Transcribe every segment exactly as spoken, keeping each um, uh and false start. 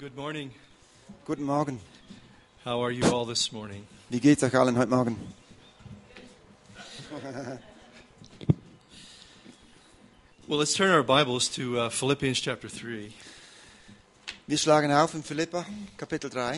Good morning. Guten Morgen. How are you all this morning? Wie geht's euch allen heute Morgen? Well, let's turn our Bibles to uh, Philippians chapter three. Wir schlagen auf in Philipper, Kapitel drei.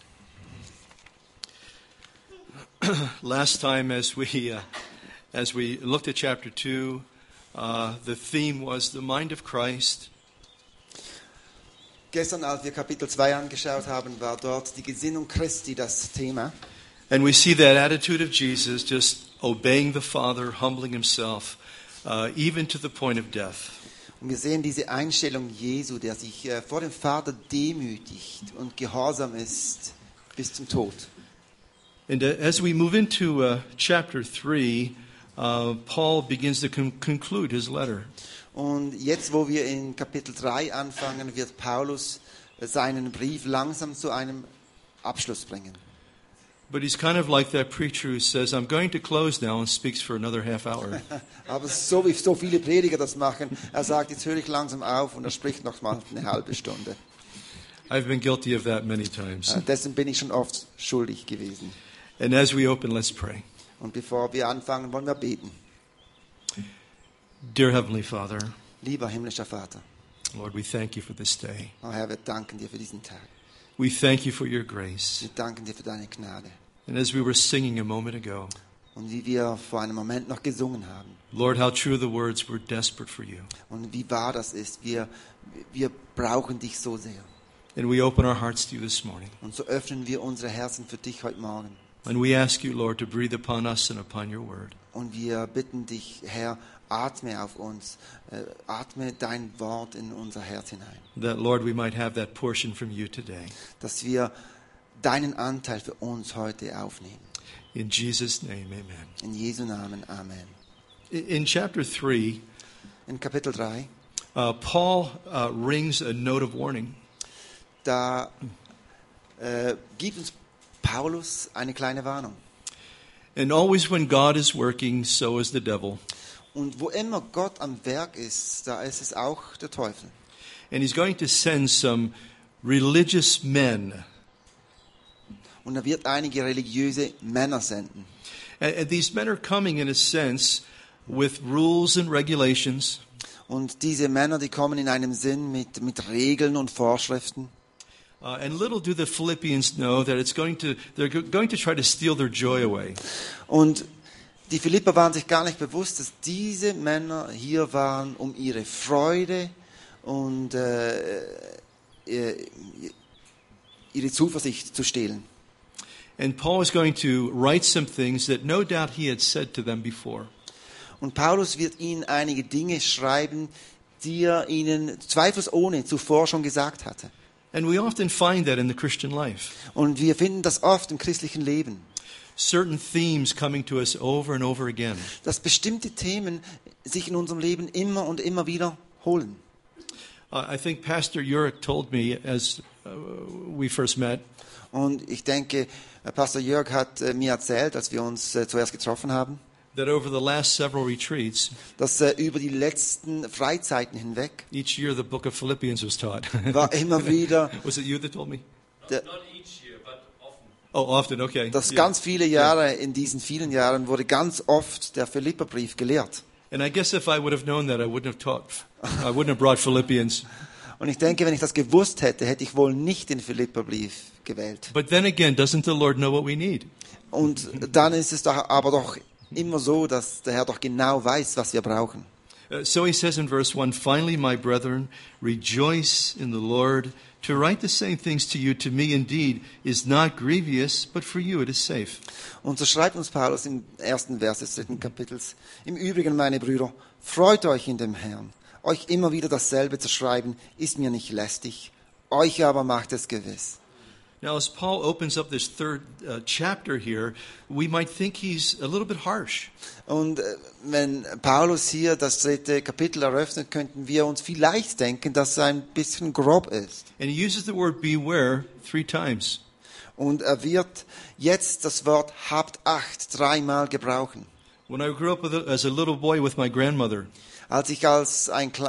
Last time, as we uh, as we looked at chapter two, uh, the theme was the mind of Christ. Gestern, als wir Kapitel zwei angeschaut haben, war dort die Gesinnung Christi das Thema. And we see that attitude of Jesus, just obeying the Father, humbling himself, uh, even to the point of death. Und wir sehen diese Einstellung Jesu, der sich äh, vor dem Vater demütigt und gehorsam ist bis zum Tod. And uh, as we move into uh, chapter three, uh, Paul begins to con- conclude his letter. Und jetzt, wo wir in Kapitel drei anfangen, wird Paulus seinen Brief langsam zu einem Abschluss bringen. But he's kind of like that preacher who says, I'm going to close now, and speaks for another half hour. Aber so wie so viele Prediger das machen, er sagt, jetzt höre ich langsam auf und er spricht noch mal eine halbe Stunde. I've been guilty of that many times. Äh, Dessen bin ich schon oft schuldig gewesen. And as we open, let's pray. Und bevor wir anfangen, wollen wir beten. Dear Heavenly Father, Lieber himmlischer Vater, Lord, we thank you for this day. oh Herr, wir danken dir für diesen Tag. We thank you for your grace. Wir danken dir für deine Gnade. And as we were singing a moment ago, Und wie wir vor einem Moment noch gesungen haben. Lord, how true the words, we're desperate for you. Und wie wahr das ist. Wir, wir brauchen dich so sehr. And we open our hearts to you this morning. Und so öffnen wir unsere Herzen für dich heute Morgen. And we ask you, Lord, to breathe upon us and upon your word. Und wir bitten dich, Herr, atme auf uns. Äh, atme dein Wort in unser Herz hinein. That, Lord, we might have that portion from you today. Dass wir deinen Anteil für uns heute aufnehmen. In Jesus' name, amen. In Jesu Namen, Amen. In chapter three, In Kapitel drei, uh, Paul uh, rings a note of warning. da äh, gibt uns Paulus eine kleine Warnung. And always when God is working, so is the devil. Und wo immer Gott am Werk ist, da ist es auch der Teufel. And he's going to send some religious men. Und er wird einige religiöse Männer senden. And, and these men are coming, in a sense, with rules and regulations. Und diese Männer, die kommen in einem Sinn mit, mit Regeln und Vorschriften. Uh, and little do the Philippians know that it's going to, they're go- going to try to steal their joy away. Und die Philipper waren sich gar nicht bewusst, dass diese Männer hier waren, um ihre Freude und äh, äh, ihre Zuversicht zu stehlen. And Paul is going to write some things that no doubt he had said to them before. Und Paulus wird ihnen einige Dinge schreiben, die er ihnen zweifelsohne zuvor schon gesagt hatte. And we often find that in the Christian life. Und wir finden das oft im christlichen Leben, Certain themes coming to us over and over again. dass bestimmte Themen sich in unserem Leben immer und immer wieder holen. Uh, I think Pastor Jurek told me as uh, we first met Und ich denke, Pastor Jörg hat äh, mir erzählt, als wir uns äh, zuerst getroffen haben, that over the last several retreats, dass äh, über die letzten Freizeiten hinweg each year the book of Philippians was taught. war immer wieder, Was it you that told me? der, Not each year, but often. Oh, often, okay. dass Yeah. ganz viele Jahre, in diesen vielen Jahren wurde ganz oft der Philipperbrief gelehrt. And I guess if I would have known that, I wouldn't have taught, I wouldn't have brought Philippians. Und ich denke, wenn ich das gewusst hätte, hätte ich wohl nicht den Philipperbrief gewählt. But then again, doesn't the Lord know what we need? Und dann ist es doch aber doch immer so, dass der Herr doch genau weiß, was wir brauchen. Uh, so he says in verse one, finally, my brethren, rejoice in the Lord. To write the same things to you, to me indeed, is not grievous, but for you it is safe. Und so schreibt uns Paulus im ersten Vers des dritten Kapitels: Im Übrigen, meine Brüder, freut euch in dem Herrn. Euch immer wieder dasselbe zu schreiben, ist mir nicht lästig. Euch aber macht es gewiss. Now, as Paul opens up this third uh, chapter here, we might think he's a little bit harsh. Und äh, wenn Paulus hier das dritte Kapitel eröffnet, könnten wir uns vielleicht denken, dass er ein bisschen grob ist. And he uses the word beware three times. Und er wird jetzt das Wort habt Acht dreimal gebrauchen. When I grew up with a, as a little boy with my grandmother, Als ich als ein, Kle-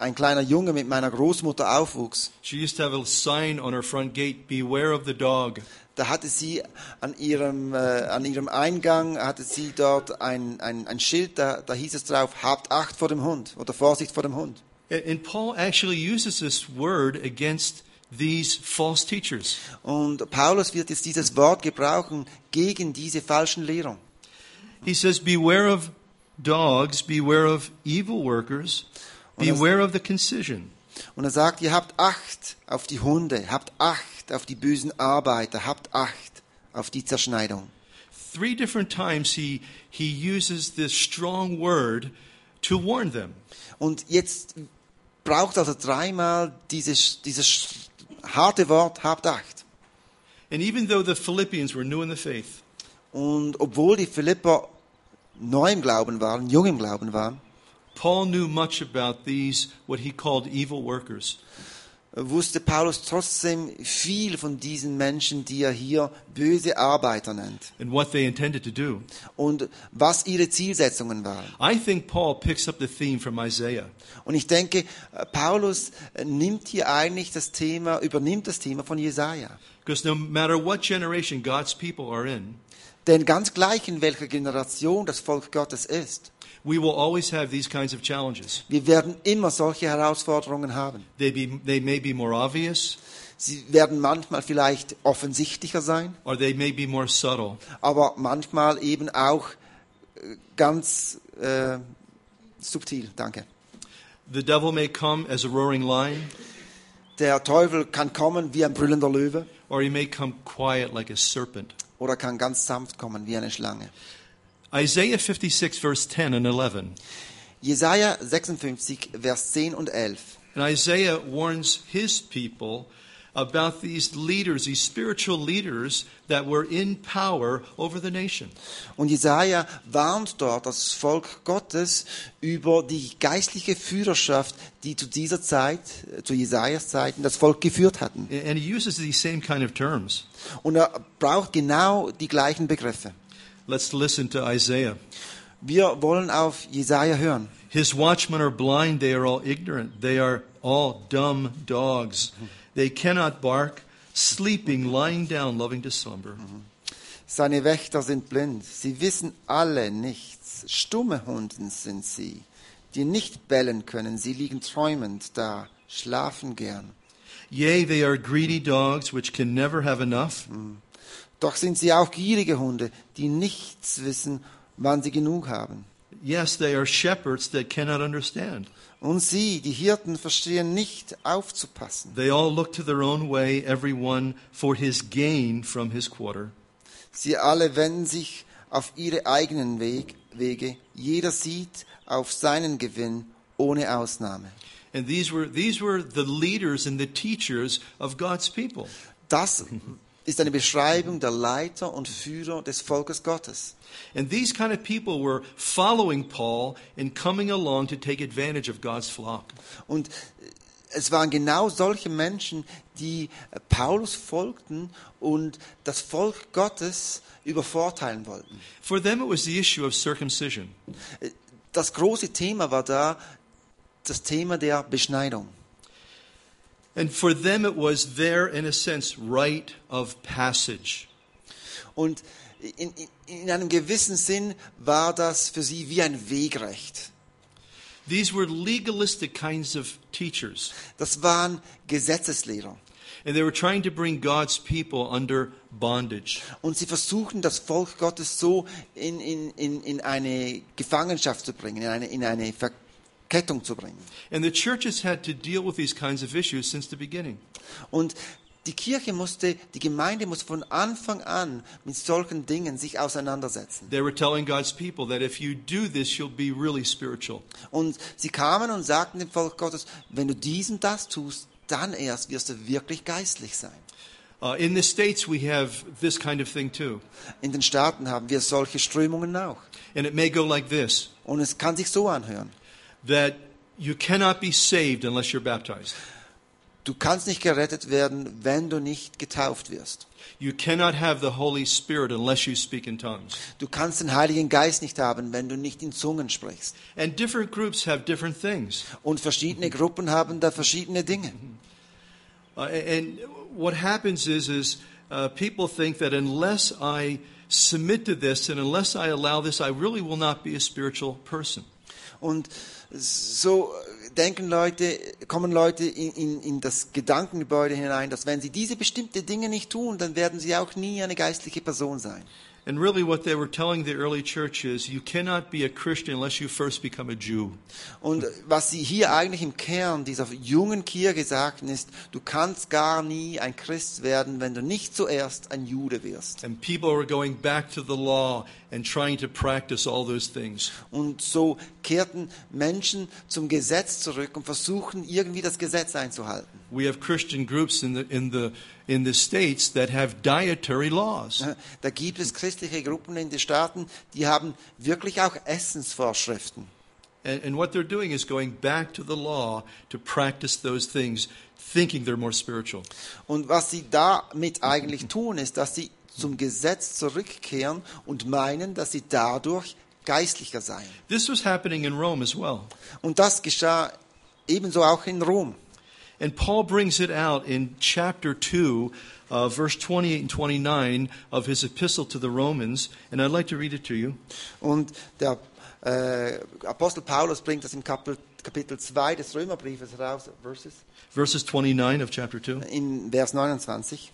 ein kleiner Junge mit meiner Großmutter aufwuchs, she used to have a sign on her front gate, beware of the dog. da hatte sie an ihrem, äh, an ihrem Eingang, hatte sie dort ein, ein, ein Schild, da, da hieß es drauf, habt Acht vor dem Hund oder Vorsicht vor dem Hund. And Paul actually uses this word against these false teachers. Und Paulus wird jetzt dieses Wort gebrauchen gegen diese falschen Lehrer. He says, beware of dogs, beware of evil workers, beware of the concision. Und er sagt, ihr habt Acht auf die Hunde, habt Acht auf die bösen Arbeiter, habt Acht auf die Zerschneidung. Three different times he, he uses this strong word to warn them. Und jetzt braucht also dreimal dieses, dieses harte Wort, habt Acht. And even though the Philippians were new in the faith, Und obwohl die Philipper neu im Glauben waren, jung im Glauben waren, Paul knew much about these, what he called evil workers. wusste Paulus trotzdem viel von diesen Menschen, die er hier böse Arbeiter nennt. And what they intended to do. Und was ihre Zielsetzungen waren. I think Paul picks up the theme from Isaiah. Und ich denke, Paulus nimmt hier eigentlich das Thema, übernimmt das Thema von Jesaja. Because no matter what generation God's people are in, Denn ganz gleich in welcher Generation das Volk Gottes ist, we will always have these kinds of challenges. wir werden immer solche Herausforderungen haben. They, be, they may be more obvious, Sie werden manchmal vielleicht offensichtlicher sein, or they may be more subtle. aber manchmal eben auch äh, ganz äh, subtil. Danke. The devil may come as a roaring lion, Der Teufel kann kommen wie ein brüllender Löwe or he may come quiet like a serpent. oder kann ganz sanft kommen wie eine Schlange. Isaiah fifty-six, verse ten and eleven. Jesaja sechsundfünfzig, Vers zehn und elf. And Isaiah warns his people about these leaders, these spiritual leaders that were in power over the nation. Und Jesaja warnt dort das Volk Gottes über die geistliche Führerschaft, die zu dieser Zeit, zu Jesajas Zeiten, das Volk geführt hatten. And he uses these same kind of terms. Und er braucht genau die gleichen Begriffe. Let's listen to Isaiah. Wir wollen auf Jesaja hören. His watchmen are blind, they are all ignorant, they are all dumb dogs. They cannot bark, sleeping, lying down, loving to slumber. Seine Wächter sind blind. Sie wissen alle nichts. Stumme Hunden sind sie, die nicht bellen können. Sie liegen träumend da, schlafen gern. Yea, they are greedy dogs which can never have enough. Doch sind sie auch gierige Hunde, die nichts wissen, wann sie genug haben. Yes, they are shepherds that cannot understand. Und sie, die Hirten, verstehen nicht aufzupassen. They all look to their own way, every one for his gain from his quarter. Sie alle wenden sich auf ihre eigenen Weg, Wege. Jeder sieht auf seinen Gewinn, ohne Ausnahme. And these were, these were the leaders and the teachers of God's people. Das ist eine Beschreibung der Leiter und Führer des Volkes Gottes. And these kind of people were following Paul and coming along to take advantage of God's flock. Und es waren genau solche Menschen, die Paulus folgten und das Volk Gottes übervorteilen wollten. For them it was the issue of circumcision. Das große Thema war da das Thema der Beschneidung. And for them it was their, in a sense, rite of passage. Und in, in, in einem gewissen Sinn war das für sie wie ein Wegrecht. These were legalistic kinds of teachers. Das waren Gesetzeslehrer. And they were trying to bring God's people under bondage. Und sie versuchten, das Volk Gottes so in, in, in, in eine Gefangenschaft zu bringen, in eine, in eine Verkettung zu bringen. And the churches had to deal with these kinds of issues since the beginning. Und die Kirche musste, die Gemeinde musste von Anfang an mit solchen Dingen sich auseinandersetzen. They were telling God's people that if you do this, you'll be really spiritual. Und sie kamen und sagten dem Volk Gottes, wenn du dies und das tust, dann erst wirst du wirklich geistlich sein. Uh, in the States, we have this kind of thing too. In den Staaten haben wir solche Strömungen auch. And it may go like this, Und es kann sich so anhören. that you cannot be saved unless you're baptized. Du kannst nicht gerettet werden, wenn du nicht getauft wirst. You cannot have the Holy Spirit unless you speak in tongues. Du kannst den Heiligen Geist nicht haben, wenn du nicht in Zungen sprichst. And different groups have different things. Und verschiedene Gruppen haben da verschiedene Dinge. Uh, and what happens is, is uh, people think that unless I submit to this and unless I allow this, I really will not be a spiritual person. Und so denken Leute, kommen Leute in, in, in das Gedankengebäude hinein, dass wenn sie diese bestimmten Dinge nicht tun, dann werden sie auch nie eine geistliche Person sein. And really what they were telling the early church is, you cannot be a Christian unless you first become a Jew. Und was sie hier eigentlich im Kern dieser jungen Kirche sagten ist, du kannst gar nie ein Christ werden, wenn du nicht zuerst ein Jude wirst. And people were going back to the law and trying to practice all those things. Und so kehrten Menschen zum Gesetz zurück und versuchen irgendwie das Gesetz einzuhalten. We have Christian groups in the in the in the states that have dietary laws. Da gibt es christliche Gruppen in den Staaten, die haben wirklich auch Essensvorschriften. And, and what they're doing is going back to the law to practice those things, thinking they're more spiritual. Und was sie damit eigentlich tun, ist, dass sie zum Gesetz zurückkehren und meinen, dass sie dadurch geistlicher seien. This was happening in Rome as well. Und das geschah ebenso auch in Rom. And Paul brings it out in chapter two, uh, verse twenty-eight and twenty-nine of his epistle to the Romans. And I'd like to read it to you. Und der äh, Apostel Paulus bringt das im Kapitel, Kapitel zwei des Römerbriefes heraus, Verses, Verses twenty-nine of chapter two. in Vers neunundzwanzig.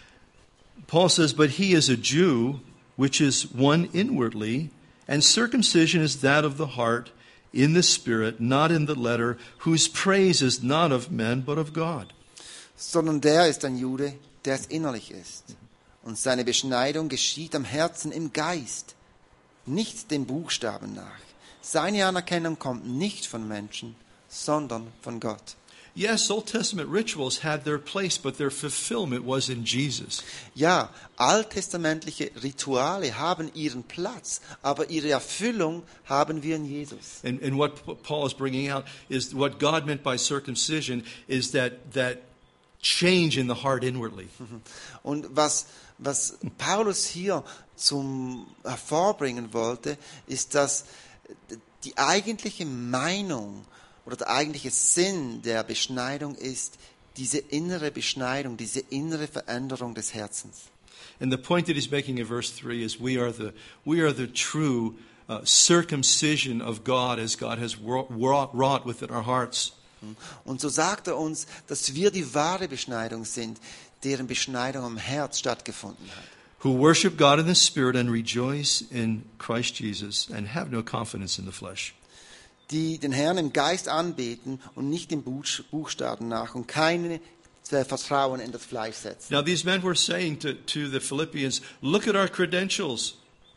Paul says, "But he is a Jew, which is one inwardly, and circumcision is that of the heart, in the spirit, not in the letter, whose praise is not of men, but of God." Sondern der ist ein Jude, der es innerlich ist. Und seine Beschneidung geschieht am Herzen im Geist, nicht dem Buchstaben nach. Seine Anerkennung kommt nicht von Menschen, sondern von Gott. Yes, Old Testament rituals had their place, but their fulfillment was in Jesus. Ja, alttestamentliche Rituale haben ihren Platz, aber ihre Erfüllung haben wir in Jesus. And, and what Paul is bringing out is what God meant by circumcision is that, that change in the heart inwardly. Und was, was Paulus hier zum hervorbringen wollte, ist, dass die eigentliche Meinung oder der eigentliche Sinn der Beschneidung ist diese innere Beschneidung, diese innere Veränderung des Herzens. And the point that he's making in verse three is we are the, we are the true uh, circumcision of God as God has wrought, wrought within our hearts. Und so sagt er uns, dass wir die wahre Beschneidung sind, deren Beschneidung am Herz stattgefunden hat. Who worship God in the Spirit and rejoice in Christ Jesus and have no confidence in the flesh. Die den Herrn im Geist anbeten und nicht im Buchstaben nach und keine Vertrauen in das Fleisch setzen. Now these men were saying to, to the Philippians, look at our credentials.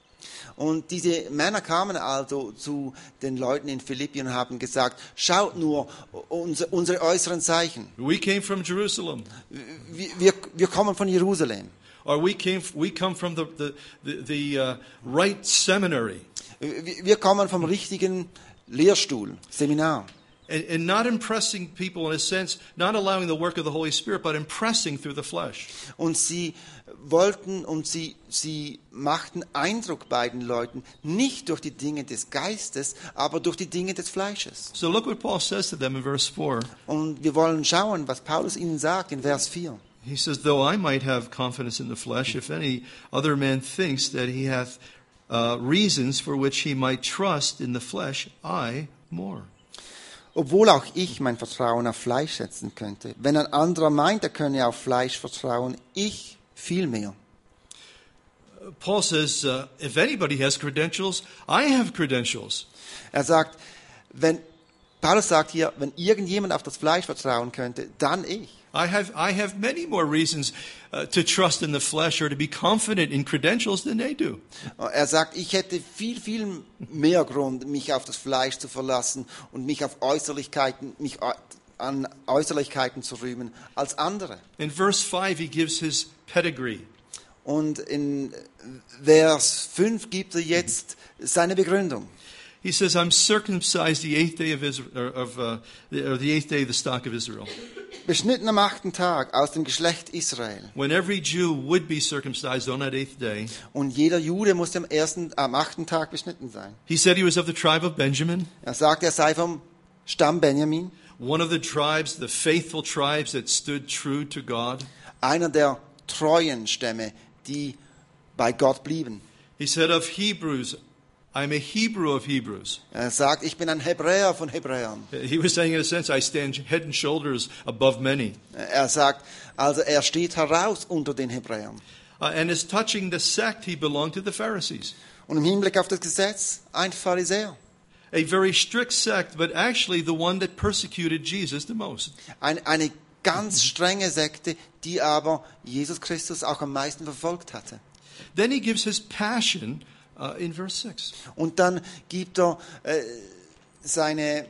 Und diese Männer kamen also zu den Leuten in Philippi und haben gesagt, schaut nur unsere, unsere äußeren Zeichen. We came from Jerusalem. Wir, wir, wir kommen von Jerusalem. Or we came, we come from the, the, the, the uh, right seminary. Wir, wir kommen vom richtigen Lehrstuhl, Seminar. And, and not impressing people in a sense, not allowing the work of the Holy Spirit, but impressing through the flesh. Und sie wollten und sie, sie machten Eindruck bei den Leuten, nicht durch die Dinge des Geistes, aber durch die Dinge des Fleisches. So look what Paul says to them in verse four. Und wir wollen schauen, was Paulus ihnen sagt in Vers vier. He says, though I might have confidence in the flesh, if any other man thinks that he hath uh, reasons for which he might trust in the flesh, I more. Obwohl auch ich mein Vertrauen auf Fleisch setzen könnte. Wenn ein anderer meint, er könne auf Fleisch vertrauen, ich viel mehr. Paul says, uh, if anybody has credentials, I have credentials. Er sagt, wenn, Paulus sagt hier, wenn irgendjemand auf das Fleisch vertrauen könnte, dann ich. I have, I have many more reasons uh, to trust in the flesh or to be confident in credentials than they do. Er sagt, ich hätte viel, viel mehr Grund, mich auf das Fleisch zu verlassen und mich auf Äußerlichkeiten, mich an Äußerlichkeiten zu rühmen als andere. In verse five, he gives his pedigree. Und in Vers fünf gibt er jetzt seine Begründung. He says, I'm circumcised the eighth day of Israel, of, uh, the, or the eighth day of the stock of Israel. Beschnitten am achten Tag aus dem Geschlecht Israel. When every Jew would be circumcised on that eighth day. Und jeder Jude musste am ersten, am achten Tag beschnitten sein. He said he was of the tribe of Benjamin. Er sagte, er sei vom Stamm Benjamin. One of the tribes, the faithful tribes that stood true to God. Einer der treuen Stämme, die bei Gott blieben. He said of Hebrews, I'm a Hebrew of Hebrews. Er sagt, ich bin ein Hebräer von Hebräern. He was saying in a sense, I stand head and shoulders above many. Er sagt, also er steht heraus unter den Hebräern. Uh, and as touching the sect, he belonged to the Pharisees. Und im Hinblick auf das Gesetz, ein Pharisäer. A very strict sect, but actually the one that persecuted Jesus the most. Ein, eine ganz strenge Sekte, die aber Jesus Christus auch am meisten verfolgt hatte. Then he gives his passion uh, in verse six. Und dann gibt er äh, seine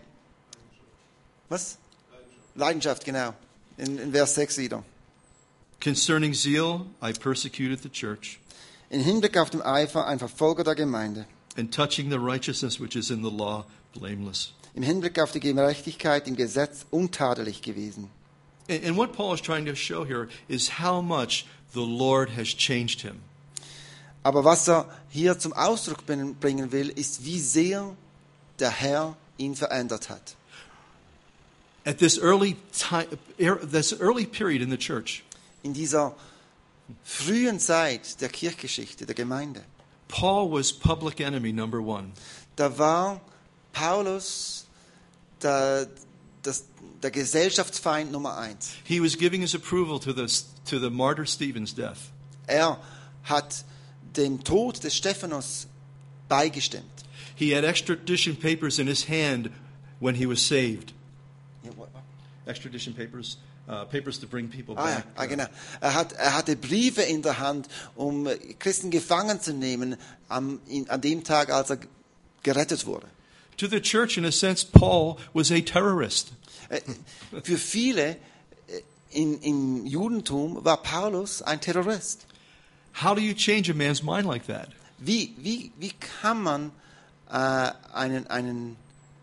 was? Leidenschaft, genau. In, in Vers sechs wieder. Concerning zeal, I persecuted the church. In Hinblick auf den Eifer, ein Verfolger der Gemeinde. And touching the righteousness which is in the law, blameless. Im Hinblick auf die Gerechtigkeit im Gesetz untadelig gewesen. And, and what Paul is trying to show here is how much the Lord has changed him. Aber was er hier zum Ausdruck bringen will, ist, wie sehr der Herr ihn verändert hat. At this early time, this early period in the church, in dieser frühen Zeit der Kirchgeschichte, der Gemeinde, Paul was public enemy number one. Da war Paulus der, das, der Gesellschaftsfeind Nummer eins. He was giving his approval to the to the martyr Stephen's death. Er hat dem Tod des Stephanus beigestimmt. He had extradition papers in his hand when he was saved. Ja, what, what? Extradition papers, uh, papers to bring people Ah, ja, back. ah, genau. Er, hat, er hatte Briefe in der Hand, um Christen gefangen zu nehmen, am, in, an dem Tag, als er gerettet wurde. To the church, in a sense, Paul was a terrorist. Für viele in, im Judentum war Paulus ein Terrorist. How do you change a man's mind like that? Wie, wie, wie kann man äh, einen, einen,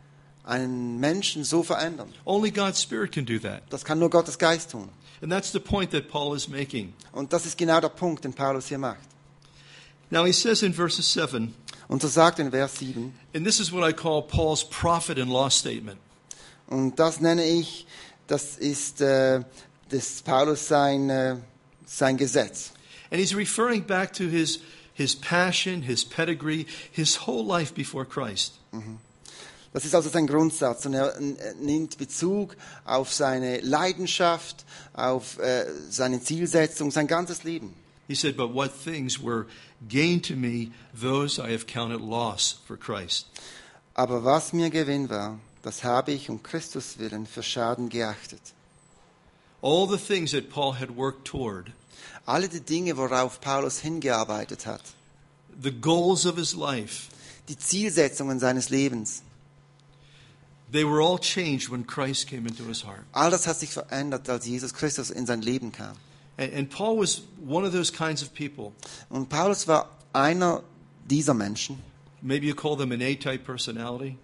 einen Menschen so verändern? Only God's Spirit can do that. Das kann nur Gottes Geist tun. And that's the point that Paul is making. Und das ist genau der Punkt, den Paulus hier macht. Now he says in verses seven, und so sagt in Vers sieben, and this is what I call Paul's profit and loss statement. Und das nenne ich, das ist äh, das Paulus sein, äh, sein Gesetz. And he's referring back to his, his passion, his pedigree, his whole life before Christ. Mhm. Das ist also sein Grundsatz und er nimmt Bezug auf seine Leidenschaft, auf äh, seine Zielsetzung, sein ganzes Leben. He said, but what things were gain to me, those I have counted loss for Christ. Aber was mir Gewinn war, das habe ich um Christus willen für Schaden geachtet. All the things that Paul had worked toward, alle die Dinge, worauf Paulus hingearbeitet hat, the goals of his life, die Zielsetzungen seines Lebens, they were all changed when Christ came into his heart. All das hat sich verändert, als Jesus Christus in sein Leben kam. And, and Paul was one of those kinds of people. Und Paulus war einer dieser Menschen. Maybe you call them an A-type personality.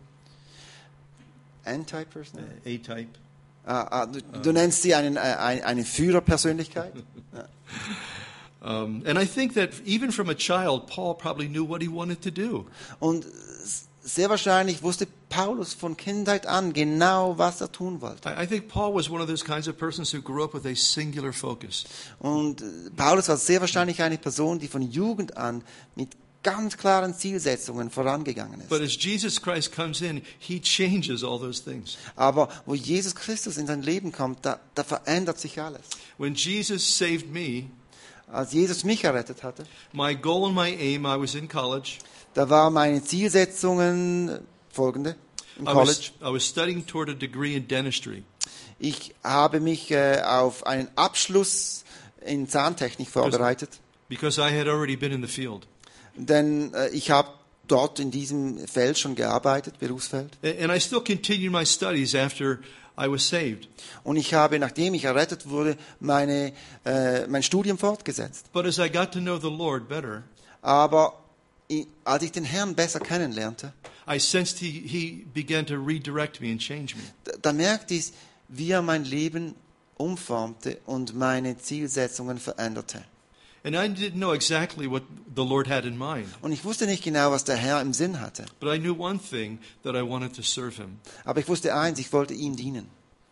N-type personality? Uh, A-type. Ah, ah, du, du nennst sie einen, eine, eine Führerpersönlichkeit? Ja. Um, and I think that even from a child, Paul probably knew what he wanted to do. Und sehr wahrscheinlich wusste Paulus von Kindheit an genau, was er tun wollte. I, I think Paul was one of those kinds of persons who grew up with a singular focus. Und Paulus war sehr wahrscheinlich eine Person, die von Jugend an mit ganz klaren Zielsetzungen vorangegangen ist. But as Jesus Christ comes in, he changes all those things. Aber wo Jesus Christus in sein Leben kommt, da, da verändert sich alles. When Jesus saved me, als Jesus mich errettet hatte, my goal and my aim, I was in college. Da waren meine Zielsetzungen folgende im I College. was, I was studying toward a degree in dentistry. Ich habe mich äh, auf einen Abschluss in Zahntechnik vorbereitet. Because I had already been in the field. Denn äh, ich habe dort in diesem Feld schon gearbeitet, Berufsfeld. And I still continued my studies after I was saved. Und ich habe, nachdem ich errettet wurde, meine, äh, mein Studium fortgesetzt. But as I got to know the Lord better, aber als ich den Herrn besser kennenlernte, I sensed he, he began to redirect me and change me. Da, da merkte ich, wie er mein Leben umformte und meine Zielsetzungen veränderte. And I didn't know exactly what the Lord had in mind. Und ich wusste nicht genau, was der Herr im Sinn hatte. But I knew one thing, that I wanted to serve him. Aber ich wusste eins, ich wollte ihm dienen.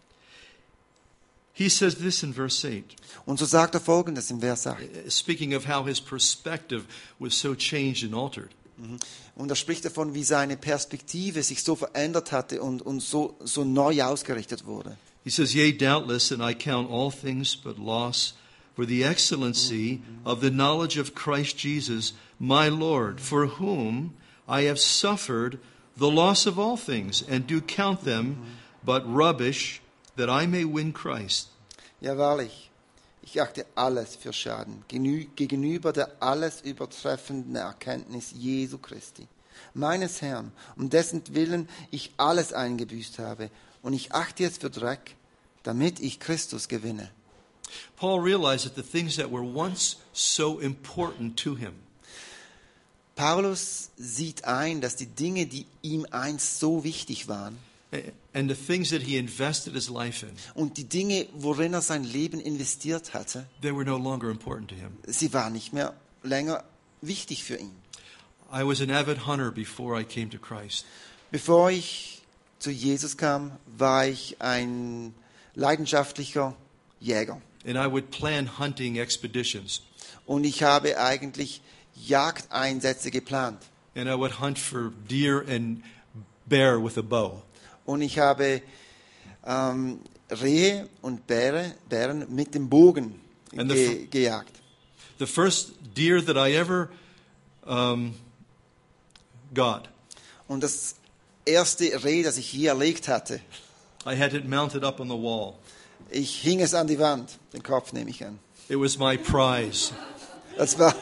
He says this in verse eight, Und so sagt er Folgendes im Vers acht. speaking of how his perspective was so changed and altered. Und er spricht davon, wie seine Perspektive sich so verändert hatte und, und so, so neu ausgerichtet wurde. He says, Yea, doubtless, and I count all things but loss for the excellency of the knowledge of Christ Jesus, my Lord, for whom I have suffered the loss of all things, and do count them but rubbish, that I may win Christ. Ja, wahrlich, ich achte alles für Schaden, genü- gegenüber der alles übertreffenden Erkenntnis Jesu Christi, meines Herrn, um dessen Willen ich alles eingebüßt habe, und ich achte es für Dreck, damit ich Christus gewinne. Paul realized that the things that were once so important to him, Paulus sieht ein, dass die Dinge, die ihm einst so wichtig waren, and the things that he invested his life in, und die Dinge, worin er sein Leben investiert hatte, they were no longer important to him. sie waren nicht mehr länger wichtig für ihn. I was an avid hunter before I came to Christ. Bevor ich zu Jesus kam, war ich ein leidenschaftlicher Jäger. And I would plan hunting expeditions. Und ich habe eigentlich Jagdeinsätze geplant. And I would hunt for deer and bear with a bow. Und ich habe ähm, Rehe und Bäre, Bären mit dem Bogen And the ge- fir- gejagt. The first deer that I ever um, got, Und das erste Reh, das ich je erlegt hatte, I had it mounted up on the wall. ich hing es an die Wand, den Kopf nehme ich an. It was my prize. Es war,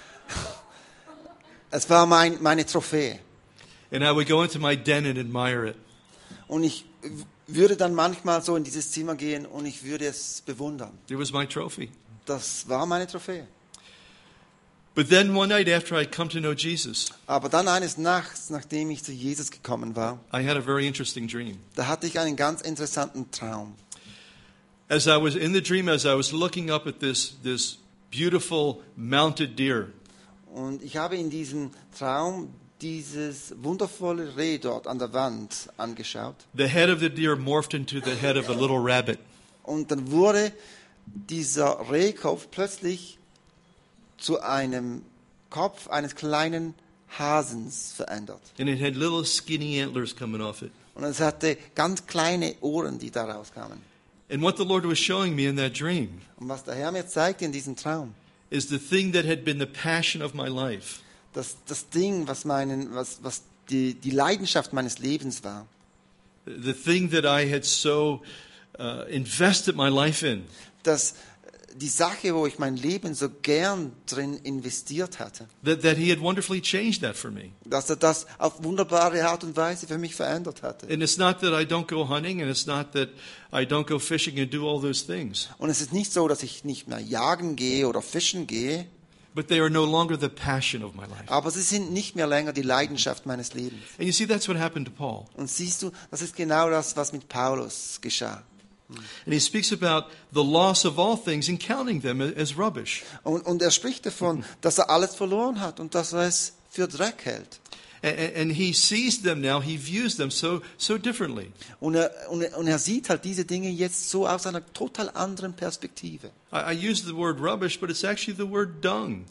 es war mein, meine Trophäe. And I would go into my den and admire it. Und ich w- würde dann manchmal so in dieses Zimmer gehen und ich würde es bewundern. It was my trophy. Das war meine Trophäe. But then one night after I'd come to know Jesus, Aber dann eines Nachts, nachdem ich zu Jesus gekommen war, I had a very interesting dream. da hatte ich einen ganz interessanten Traum. As I was in the dream, as I was looking up at this, this beautiful mounted deer, Und ich habe in diesem Traum dieses wundervolle Reh dort an der Wand angeschaut. the head of the deer morphed into the head of a little rabbit. Und dann wurde dieser Rehkopf plötzlich zu einem Kopf eines kleinen Hasens verändert. And it had little skinny antlers coming off it. Und es hatte ganz kleine Ohren, die da rauskamen. And what the Lord was showing me in that dream Und was der Herr mir zeigte in diesem Traum, is the thing that had been the passion of my life. dass das Ding, was, meinen, was, was die, die Leidenschaft meines Lebens war, The thing that I had so uh, invested my life in. dass die Sache, wo ich mein Leben so gern drin investiert hatte, That, that He had wonderfully changed that for me. dass er das auf wunderbare Art und Weise für mich verändert hatte. And it's not that I don't go hunting, and it's not that I don't go fishing and do all those things. Und es ist nicht so, dass ich nicht mehr jagen gehe oder fischen gehe, But they are no longer the passion of my life. aber sie sind nicht mehr länger die Leidenschaft meines Lebens. And you see, that's what happened to Paul. Und siehst du, das ist genau das, was mit Paulus geschah. And he speaks about the loss of all things and counting them as rubbish. Und, und er spricht davon, dass er alles verloren hat und dass er es für Dreck hält. And, and he sees them now, he views them so, so differently. Und er, und, er, und er sieht halt diese Dinge jetzt so aus einer total anderen Perspektive. I, I use the word rubbish, but it's actually the word dung.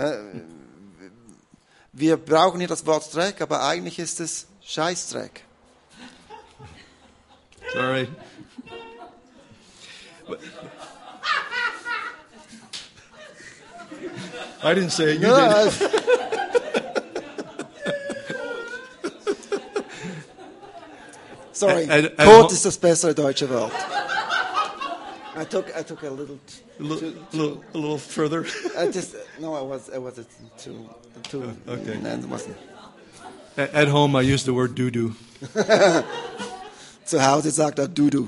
Wir brauchen hier das Wort Dreck, aber eigentlich ist es Scheißdreck. All right. I didn't say it, you Ja, did. sorry, At- at Kot home- ist das bessere deutsche Wort. I took, I took a little, A little, a little, a little further. I just, no, I was, I was too, too, Okay. nein, it wasn't. At, at home, I use the word doo-doo. Zu Hause sagt er Dudu.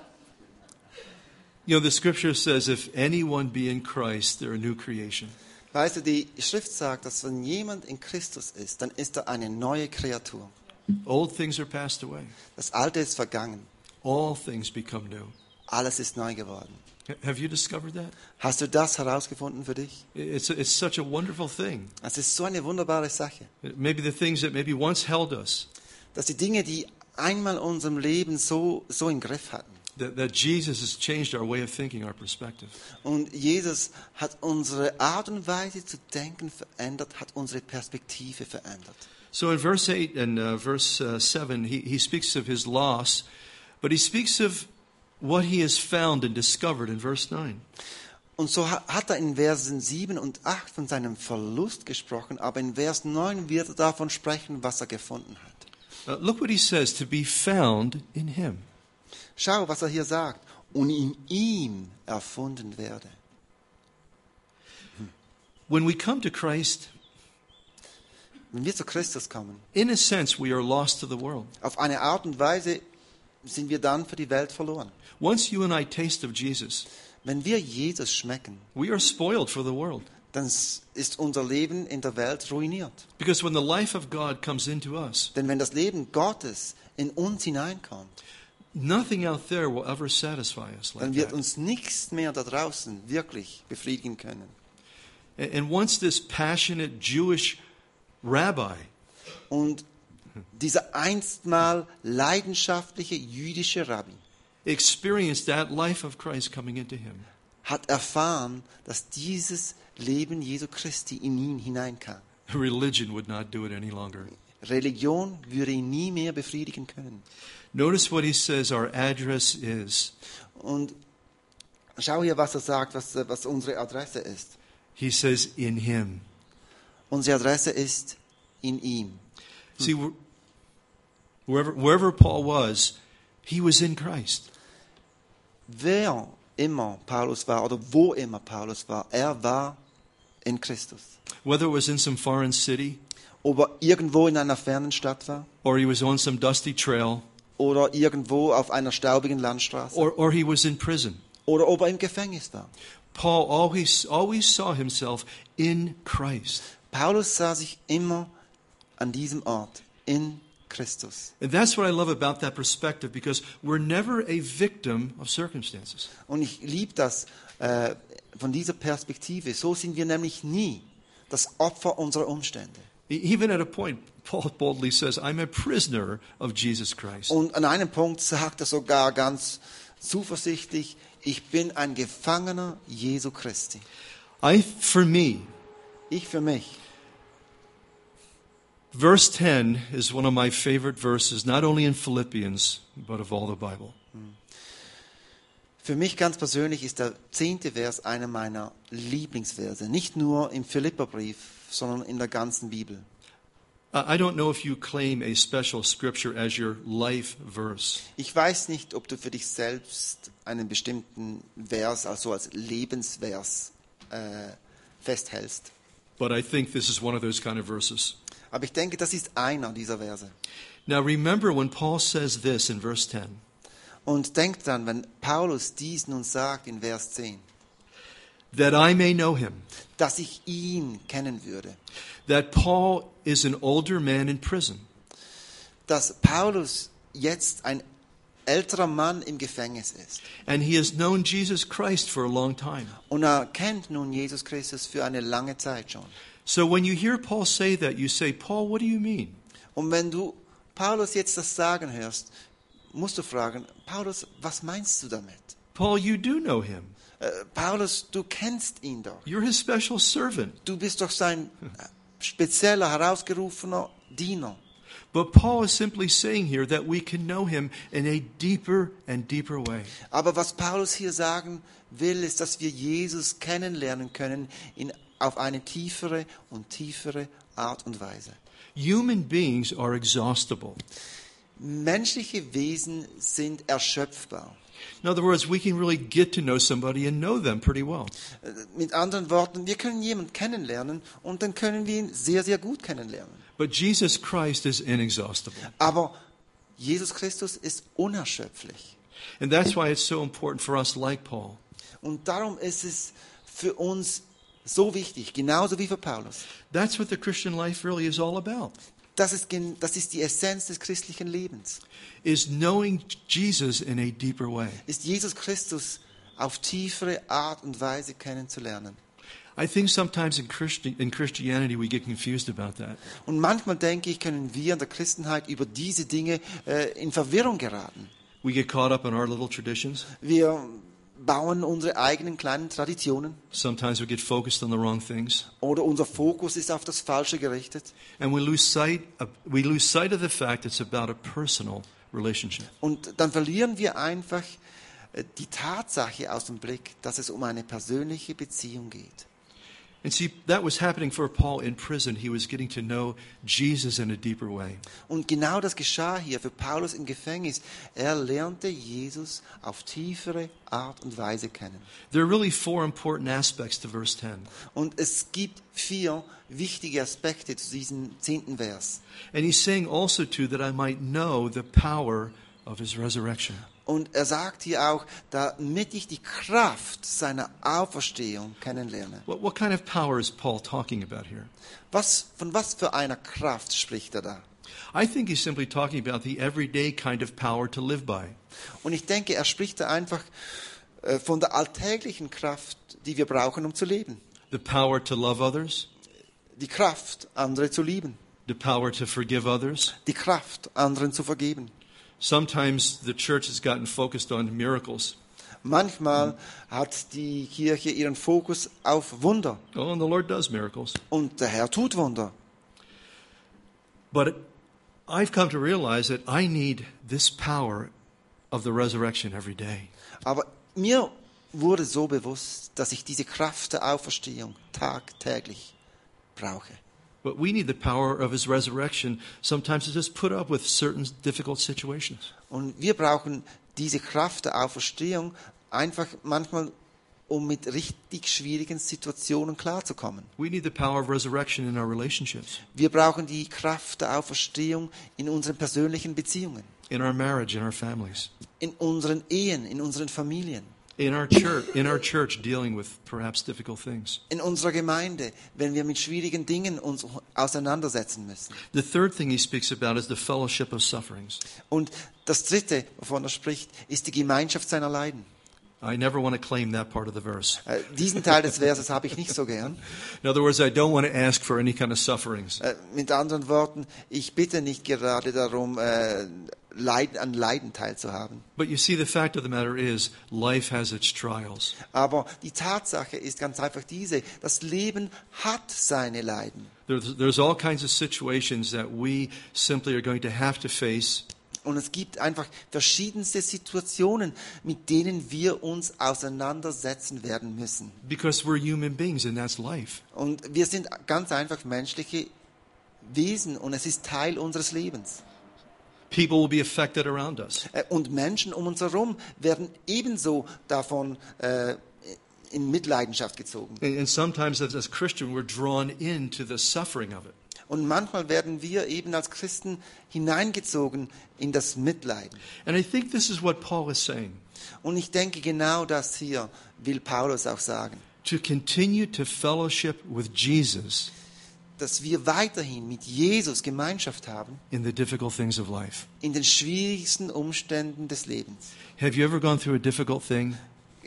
You know, the scripture says, if anyone be in Christ, they're a new creation. Weißt du, die Schrift sagt, dass wenn jemand in Christus ist, dann ist er eine neue Kreatur. Old things are passed away. Das Alte ist vergangen. All things become new. Alles ist neu geworden. H- Have you discovered that? Hast du das herausgefunden für dich? It's, it's such a wonderful thing. Es ist so eine wunderbare Sache, Maybe the things that maybe once held us, dass die Dinge, die einmal unserem Leben so, so im Griff hatten, that, that Jesus has changed our way of thinking, our perspective. und Jesus hat unsere Art und Weise zu denken verändert, hat unsere Perspektive verändert. So in verse eight and uh, verse uh, seven, he, he speaks of his loss, but he speaks of what he has found and discovered in verse nine. Und so ha- hat er in Versen sieben und acht von seinem Verlust gesprochen, aber in Vers neun wird er davon sprechen, was er gefunden hat. Uh, look what he says, to be found in him. Schau, was er hier sagt. Und in ihm erfunden werde. When we come to Christ, Wenn wir zu Christus kommen, in a sense, we are lost to the world. auf eine Art und Weise sind wir dann für die Welt verloren. Once you and I taste of Jesus, Wenn wir Jesus schmecken, we are spoiled for the world. dann ist unser Leben in der Welt ruiniert. Because when the life of God comes into us, Denn wenn das Leben Gottes in uns hineinkommt, nothing out there will ever satisfy us like dann wird that. uns nichts mehr da draußen wirklich befriedigen können. And and once this passionate Jewish rabbi Und dieser einstmal leidenschaftliche jüdische Rabbi experienced that life of Christ coming into him, hat erfahren, dass dieses Leben Jesu Christi in ihn hineinkam. religion would not do it any longer. Religion würde ihn nie mehr befriedigen können. Notice what he says our address is. Und schau hier, was er sagt, was, was unsere Adresse ist. He says, in him. Unsere Adresse ist in ihm. See, wh- wherever, wherever Paul was, he was in Christ. Wer immer Paulus war oder wo immer Paulus war, er war in Christus. Whether it was in some foreign city, Ob er irgendwo in einer fernen Stadt war or he was on some dusty trail, oder irgendwo auf einer staubigen Landstraße or, or he was in prison. oder ob er im Gefängnis war. Paul always, always saw himself in Christ. Paulus sah sich immer an diesem Ort, in Christus. And that's what I love about that perspective, because we're never a victim of circumstances. Und ich liebe das äh, von dieser Perspektive. So sind wir nämlich nie das Opfer unserer Umstände. E- Even at a point, Paul boldly says, I'm a prisoner of Jesus Christ. Und an einem Punkt sagt er sogar ganz zuversichtlich, ich bin ein Gefangener Jesu Christi. I, for me, Ich für mich. verse ten is one of my favorite verses, not only in Philippians, but of all the Bible. Für mich ganz persönlich ist der zehnte Vers einer meiner Lieblingsverse. Nicht nur im Philipperbrief, sondern in der ganzen Bibel. Uh, I don't know if you claim a special scripture as your life verse. Ich weiß nicht, ob du für dich selbst einen bestimmten Vers, also als Lebensvers, äh, festhältst. But I think this is one of those kind of verses. Aber ich denke, das ist einer dieser Verse. Now remember when Paul says this in verse ten. Und denk dran, wenn Paulus dies nun sagt in Vers zehn, That I may know him. dass ich ihn kennen würde. That Paul is an older man in prison. Dass Paulus jetzt ein älterer Mann im Gefängnis ist. And he has known Jesus Christ for a long time. Und er kennt nun Jesus Christus für eine lange Zeit schon. So when you hear Paul say that, you say, Paul, what do you mean? Und wenn du Paulus jetzt das sagen hörst, musst du fragen, Paulus, was meinst du damit? Paul, you do know him. Äh, Paulus, du kennst ihn doch. You're his special servant. Du bist doch sein spezieller, herausgerufener Diener. But Paul is simply saying here that we can know him in a deeper and deeper way. Aber was Paulus hier sagen will, ist, dass wir Jesus kennenlernen können in, auf eine tiefere und tiefere Art und Weise. Human beings are exhaustible. Menschliche Wesen sind erschöpfbar. In other words, we can really get to know somebody and know them pretty well. Äh, Mit anderen Worten, wir können jemanden kennenlernen und dann können wir ihn sehr, sehr gut kennenlernen. But Jesus Christ is inexhaustible. Aber Jesus Christus ist unerschöpflich. And that's why it's so important for us, like Paul, Und darum ist es für uns So wichtig, genauso wie für Paulus. That's what the Christian life really is all about. Das ist, gen- das ist die Essenz des christlichen Lebens. Is knowing Jesus in a deeper way. Ist Jesus Christus auf tiefere Art und Weise kennenzulernen. I think sometimes in, Christi- in Christianity we get confused about that. Und manchmal, denke ich, können wir in der Christenheit über diese Dinge äh, in Verwirrung geraten. We get caught up in our little traditions. Wir bauen unsere eigenen kleinen Traditionen Sometimes we get focused on the wrong things. oder unser Fokus ist auf das Falsche gerichtet. And we lose sight of, we lose sight of the fact it's about a personal relationship. Und dann verlieren wir einfach äh, die Tatsache aus dem Blick, dass es um eine persönliche Beziehung geht. And see, that was happening for Paul in prison. He was getting to know Jesus in a deeper way. Und genau das geschah hier für Paulus im Gefängnis. Er lernte Jesus auf tiefere Art und Weise kennen. There are really four important aspects to verse ten. Und es gibt vier wichtige Aspekte zu diesem zehnten Vers. And he's saying also too that I might know the power of his resurrection. Und er sagt hier auch, damit ich die Kraft seiner Auferstehung kennenlerne. What, what kind of power is Paul talking about here? Was, von was für einer Kraft spricht er da? I think he's simply talking about the everyday kind of power to live by. Und ich denke, er spricht da einfach äh, von der alltäglichen Kraft, die wir brauchen, um zu leben. The power to love others, Die Kraft, andere zu lieben. the power to forgive others. Die Kraft, anderen zu vergeben. Sometimes the church has gotten focused on miracles. Manchmal hat die Kirche ihren Fokus auf Wunder. Oh, and the Lord does miracles. Und der Herr tut Wunder. But I've come to realize that I need this power of the resurrection every day. Aber mir wurde so bewusst, dass ich diese Kraft der Auferstehung tagtäglich brauche. But we need the power of his resurrection sometimes to just put up with certain difficult situations. Und wir brauchen diese Kraft der Auferstehung einfach manchmal, um mit richtig schwierigen Situationen klarzukommen. We need the power of resurrection in our relationships, Wir brauchen die Kraft der Auferstehung in unseren persönlichen Beziehungen, in our marriage, in our families, in unseren Ehen, in unseren Familien, in our church, in our church dealing with perhaps difficult things. in unserer Gemeinde, wenn wir mit schwierigen Dingen uns auseinandersetzen müssen. The third thing he speaks about is the fellowship of sufferings. Und das Dritte, wovon er spricht, ist die Gemeinschaft seiner Leiden. I never want to claim that part of the verse. Äh, diesen Teil des Verses habe ich nicht so gern. In other words, I don't want to ask for any kind of sufferings. Äh, mit anderen Worten, ich bitte nicht gerade darum, äh, Leiden, an Leiden teilzuhaben. But you see, the fact of the matter is, life has its trials. Aber die Tatsache ist ganz einfach diese: Das Leben hat seine Leiden. There's, there's all kinds of situations that we simply are going to have to face. Und es gibt einfach verschiedenste Situationen, mit denen wir uns auseinandersetzen werden müssen. Because we're human beings and that's life. Und wir sind ganz einfach menschliche Wesen und es ist Teil unseres Lebens. People will be affected around us. Äh, Und Menschen um uns herum werden ebenso davon äh, in Mitleidenschaft gezogen. And, and sometimes as, as Christian, we're drawn into the suffering of it. Und manchmal werden wir eben als Christen hineingezogen in das Mitleiden. And I think this is what Paul is saying. Und ich denke, genau das hier will Paulus auch sagen. To continue to fellowship with Jesus Dass wir weiterhin mit Jesus Gemeinschaft haben in the difficult things of life. in den schwierigsten Umständen des Lebens. Have you ever gone through a difficult thing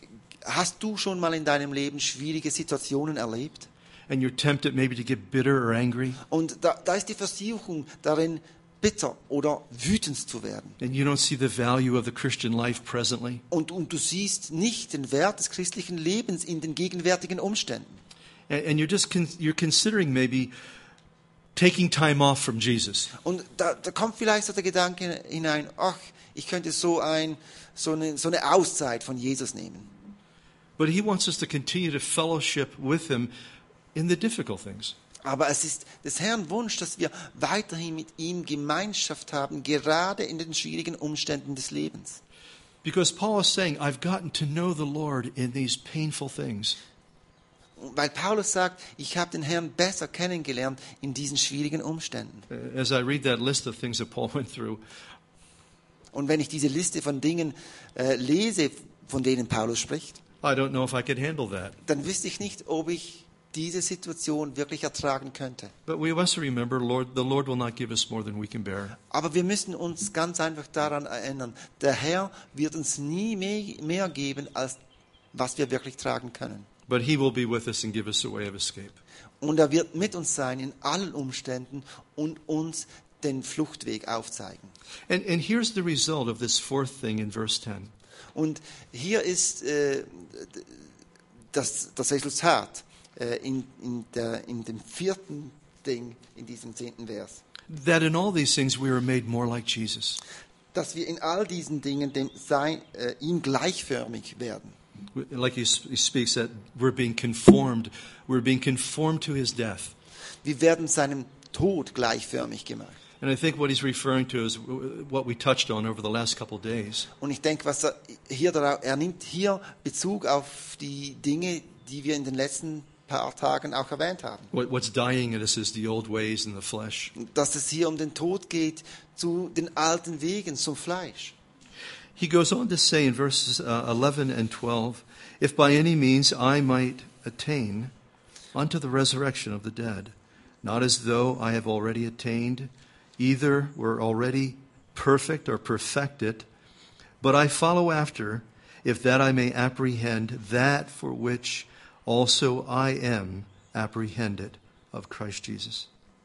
Hast du schon mal in deinem Leben schwierige Situationen erlebt? and you're tempted maybe to get bitter or angry Und da, da ist die Versuchung darin, bitter oder wütend zu werden. and you don't see the value of the Christian life presently? Und, und du siehst nicht den Wert des christlichen Lebens in den gegenwärtigen Umständen. And, and you're just con- you're considering maybe taking time off from Jesus. Und da, da kommt vielleicht so der Gedanke hinein, ach, ich könnte so, ein, so, eine, so eine Auszeit von Jesus nehmen. But he wants us to continue to fellowship with him in the difficult things. Aber es ist des Herrn Wunsch, dass wir weiterhin mit ihm Gemeinschaft haben, gerade in den schwierigen Umständen des Lebens. Because Paul is saying, I've gotten to know the Lord in these painful things. Weil Paulus sagt, ich habe den Herrn besser kennengelernt in diesen schwierigen Umständen. As I read that list of things that Paul went through, Und wenn ich diese Liste von Dingen äh, lese, von denen Paulus spricht, I don't know if I could handle that. dann wüsste ich nicht, ob ich diese Situation wirklich ertragen könnte. But we must remember, Lord, the Lord will not give us more than we can bear. Aber wir müssen uns ganz einfach daran erinnern, der Herr wird uns nie mehr, mehr geben, als was wir wirklich tragen können. But he will be with us and give us a way of escape. Und er wird mit uns sein in allen Umständen und uns den Fluchtweg aufzeigen. And, and here's the result of this fourth thing in verse ten. Und hier ist äh, das, das Resultat äh, in, in, der, in dem vierten Ding, in diesem zehnten Vers. That in all these things we are made more like Jesus. Dass wir in all diesen Dingen dem sein, äh, ihm gleichförmig werden. Like he, he speaks that we're being conformed, we're being conformed to his death. Wir werden seinem Tod gleichförmig gemacht. And I think what he's referring to is what we touched on over the last couple of days. Und ich denke, was er hier darauf, er nimmt hier Bezug auf die Dinge, die wir in den letzten paar Tagen auch erwähnt haben. What, what's dying in us is the old ways and the flesh. Dass es hier um den Tod geht, zu den alten Wegen, zum Fleisch. He goes on to say in verses uh, eleven and twelve, if by any means I might attain unto the resurrection of the dead, not as though I have already attained, either were already perfect or perfected, but I follow after, if that I may apprehend that for which also I am apprehended of Christ Jesus.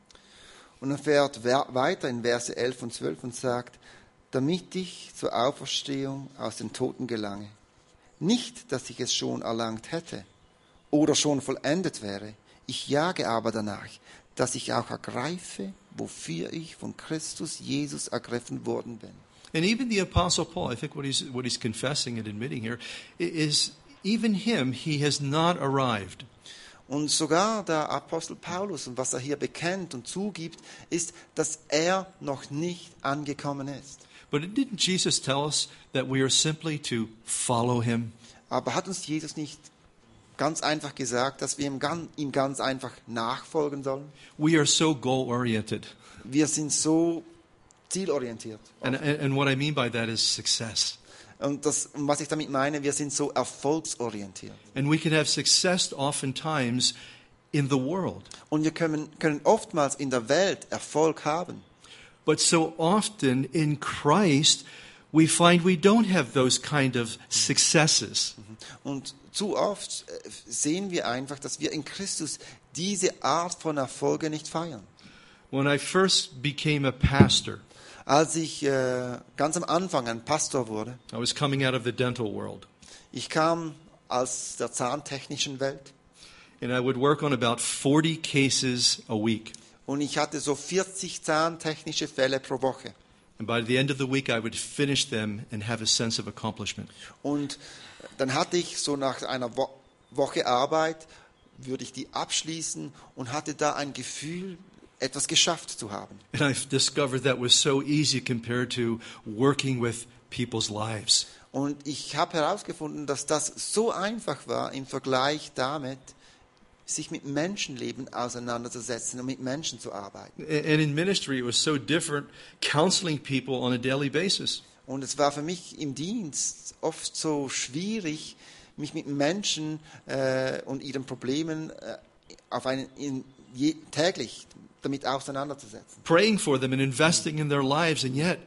Und er fährt weiter in Verse elf und zwölf und sagt, damit ich zur Auferstehung aus den Toten gelange. Nicht, dass ich es schon erlangt hätte oder schon vollendet wäre. Ich jage aber danach, dass ich auch ergreife, wofür ich von Christus Jesus ergriffen worden bin. And even the Apostle Paul, I think what he's, what he's confessing and admitting here is even him, he has not arrived. Und sogar der Apostel Paulus, und was er hier bekennt und zugibt, ist, dass er noch nicht angekommen ist. But didn't Jesus tell us that we are simply to follow him? Aber hat uns Jesus nicht ganz einfach gesagt, dass wir ihm ganz, ihm ganz einfach nachfolgen sollen? We are so goal-oriented. Wir sind so zielorientiert. And, and, and what I mean by that is success. Und das, was ich damit meine, wir sind so erfolgsorientiert. And we can have success oftentimes in the world. Und wir können, können oftmals in der Welt Erfolg haben. But so often in Christ, we find we don't have those kind of successes. Und zu oft sehen wir einfach, dass wir in Christus diese Art von Erfolge nicht feiern. When I first became a pastor, Als ich äh, ganz am Anfang ein Pastor wurde, I was coming out of the dental world. ich kam aus der zahntechnischen Welt And I would work on about forty cases a week. und ich hatte so vierzig zahntechnische Fälle pro Woche. And by the end of the week, I would finish them and have a sense of accomplishment. Und dann hatte ich so nach einer Wo- Woche Arbeit, würde ich die abschließen und hatte da ein Gefühl, etwas geschafft zu haben. And I've discovered that was so easy compared to working with people's lives. Und ich habe herausgefunden, dass das so einfach war im Vergleich damit, sich mit Menschenleben auseinanderzusetzen und mit Menschen zu arbeiten. And in ministry, it was so different counseling people on a daily basis. Und es war für mich im Dienst oft so schwierig, mich mit Menschen äh, und ihren Problemen äh, auf einen, in, je, täglich damit auseinanderzusetzen. Praying for them and investing in their lives, and yet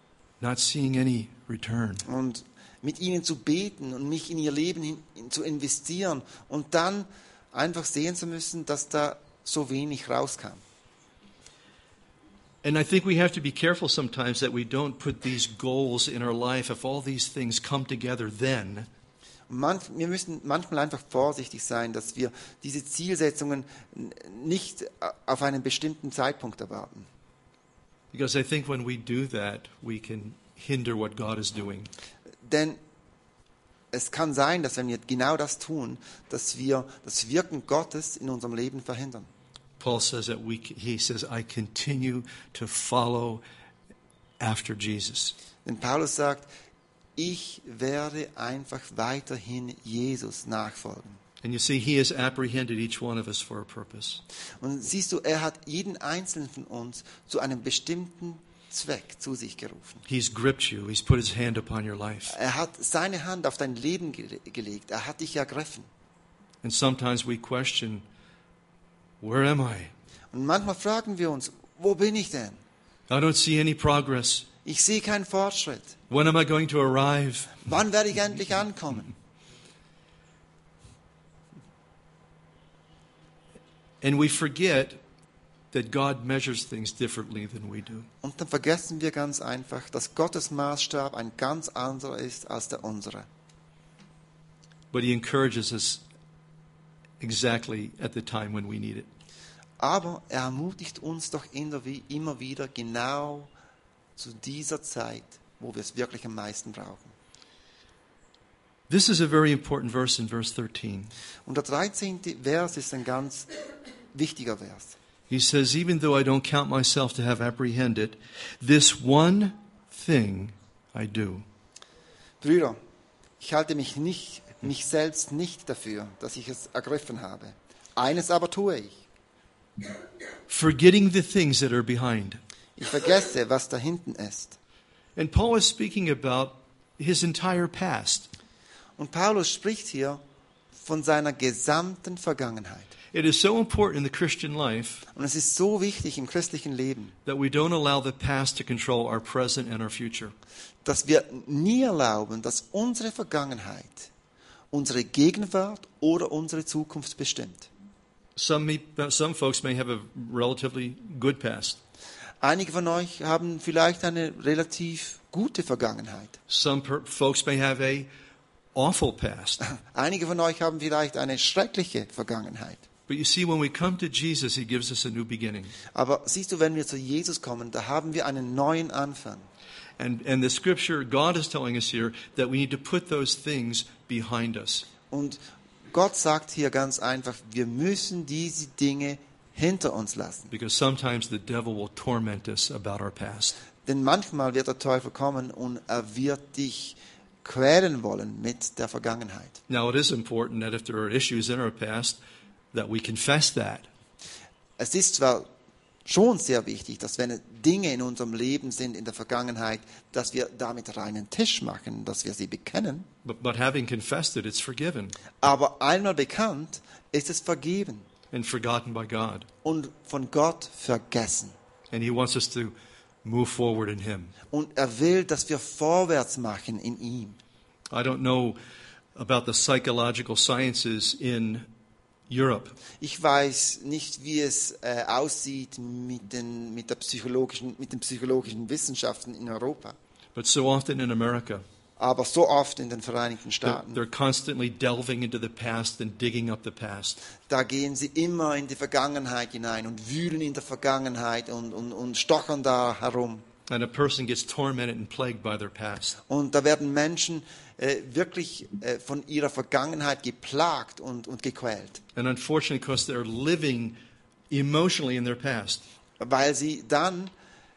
not seeing any return. Und mit ihnen zu beten und mich in ihr Leben hin, in, zu investieren und dann einfach sehen zu müssen, dass da so wenig rauskam. And I think we have to be careful sometimes that we don't put these goals in our life. If all these things come together, then Manch, wir müssen manchmal einfach vorsichtig sein, dass wir diese Zielsetzungen n- nicht auf einen bestimmten Zeitpunkt erwarten. because I think when we do that, we can hinder what God is doing. Denn es kann sein, dass wenn wir genau das tun, dass wir das Wirken Gottes in unserem Leben verhindern. Paul says that we, he says, I continue to follow after Jesus. Denn Paulus sagt, ich werde einfach weiterhin Jesus nachfolgen. And you see, he has apprehended each one of us for a purpose. Und siehst du, er hat jeden einzelnen von uns zu einem bestimmten Zweck zu sich gerufen. He's gripped you. He's put his hand upon your life. Er hat seine Hand auf dein Leben gele- gelegt. Er hat dich ergriffen. And sometimes we question Where am I? Und manchmal fragen wir uns, wo bin ich denn? I don't see any progress. Ich sehe keinen Fortschritt. When am I going to arrive? Wann werde ich endlich ankommen? And we forget that God measures things differently than we do. Und dann vergessen wir ganz einfach, dass Gottes Maßstab ein ganz anderer ist als der unsere. But He encourages us exactly at the time when we need it. Aber er ermutigt uns doch immer wieder genau zu dieser Zeit, wo wir es wirklich am meisten brauchen. This is a very important verse in verse thirteen. Und der dreizehnte Vers ist ein ganz wichtiger Vers. He says, even though I don't count myself to have apprehended, this one thing I do. Brüder, ich halte mich nicht, mich selbst nicht dafür, dass ich es ergriffen habe. Eines aber tue ich. Forgetting the things that are behind. Ich vergesse, was da hinten ist. And Paul is speaking about his entire past. Und Paulus spricht hier von seiner gesamten Vergangenheit. It is so important in the Christian life Und es ist so wichtig im christlichen Leben, that we don't allow the past to control our present and our future. dass wir nie erlauben, dass unsere Vergangenheit unsere Gegenwart oder unsere Zukunft bestimmt. Some, some folks may have a relatively good past. Einige von euch haben vielleicht eine relativ gute Vergangenheit. Some per- folks may have a awful past. Einige von euch haben vielleicht eine schreckliche Vergangenheit. But you see, when we come to Jesus, He gives us a new beginning. Aber siehst du, wenn wir zu Jesus kommen, da haben wir einen neuen Anfang. And, and the scripture, God is telling us here that we need to put those things behind us. Und Gott sagt hier ganz einfach, wir müssen diese Dinge hinter uns lassen. Because sometimes the devil will torment us about our past. Denn manchmal wird der Teufel kommen und er wird dich quälen wollen mit der Vergangenheit. Now, it is important that if there are issues in our past, that we confess that. Es ist zwar schon sehr wichtig, dass wenn Dinge in unserem Leben sind in der Vergangenheit, dass wir damit reinen Tisch machen, dass wir sie bekennen. But, but having confessed it, it's forgiven Aber einmal bekannt, ist es vergeben and forgotten by God. und von Gott vergessen. And He wants us to move forward in Him. Und er will, dass wir vorwärts machen in ihm. I don't know about the psychological sciences in Europe. Ich weiß nicht, wie es äh, aussieht mit den, mit, der psychologischen, mit den psychologischen Wissenschaften in Europa. But so often in America, Aber so oft in den Vereinigten they're, Staaten, they're constantly delving into the past and digging up the past. da gehen sie immer in die Vergangenheit hinein und wühlen in der Vergangenheit und, und, und stochern da herum. And a person gets tormented and plagued by their past. Und da werden Menschen äh, wirklich äh, von ihrer Vergangenheit geplagt und, und gequält, And unfortunately, because they're living emotionally in their past, weil sie dann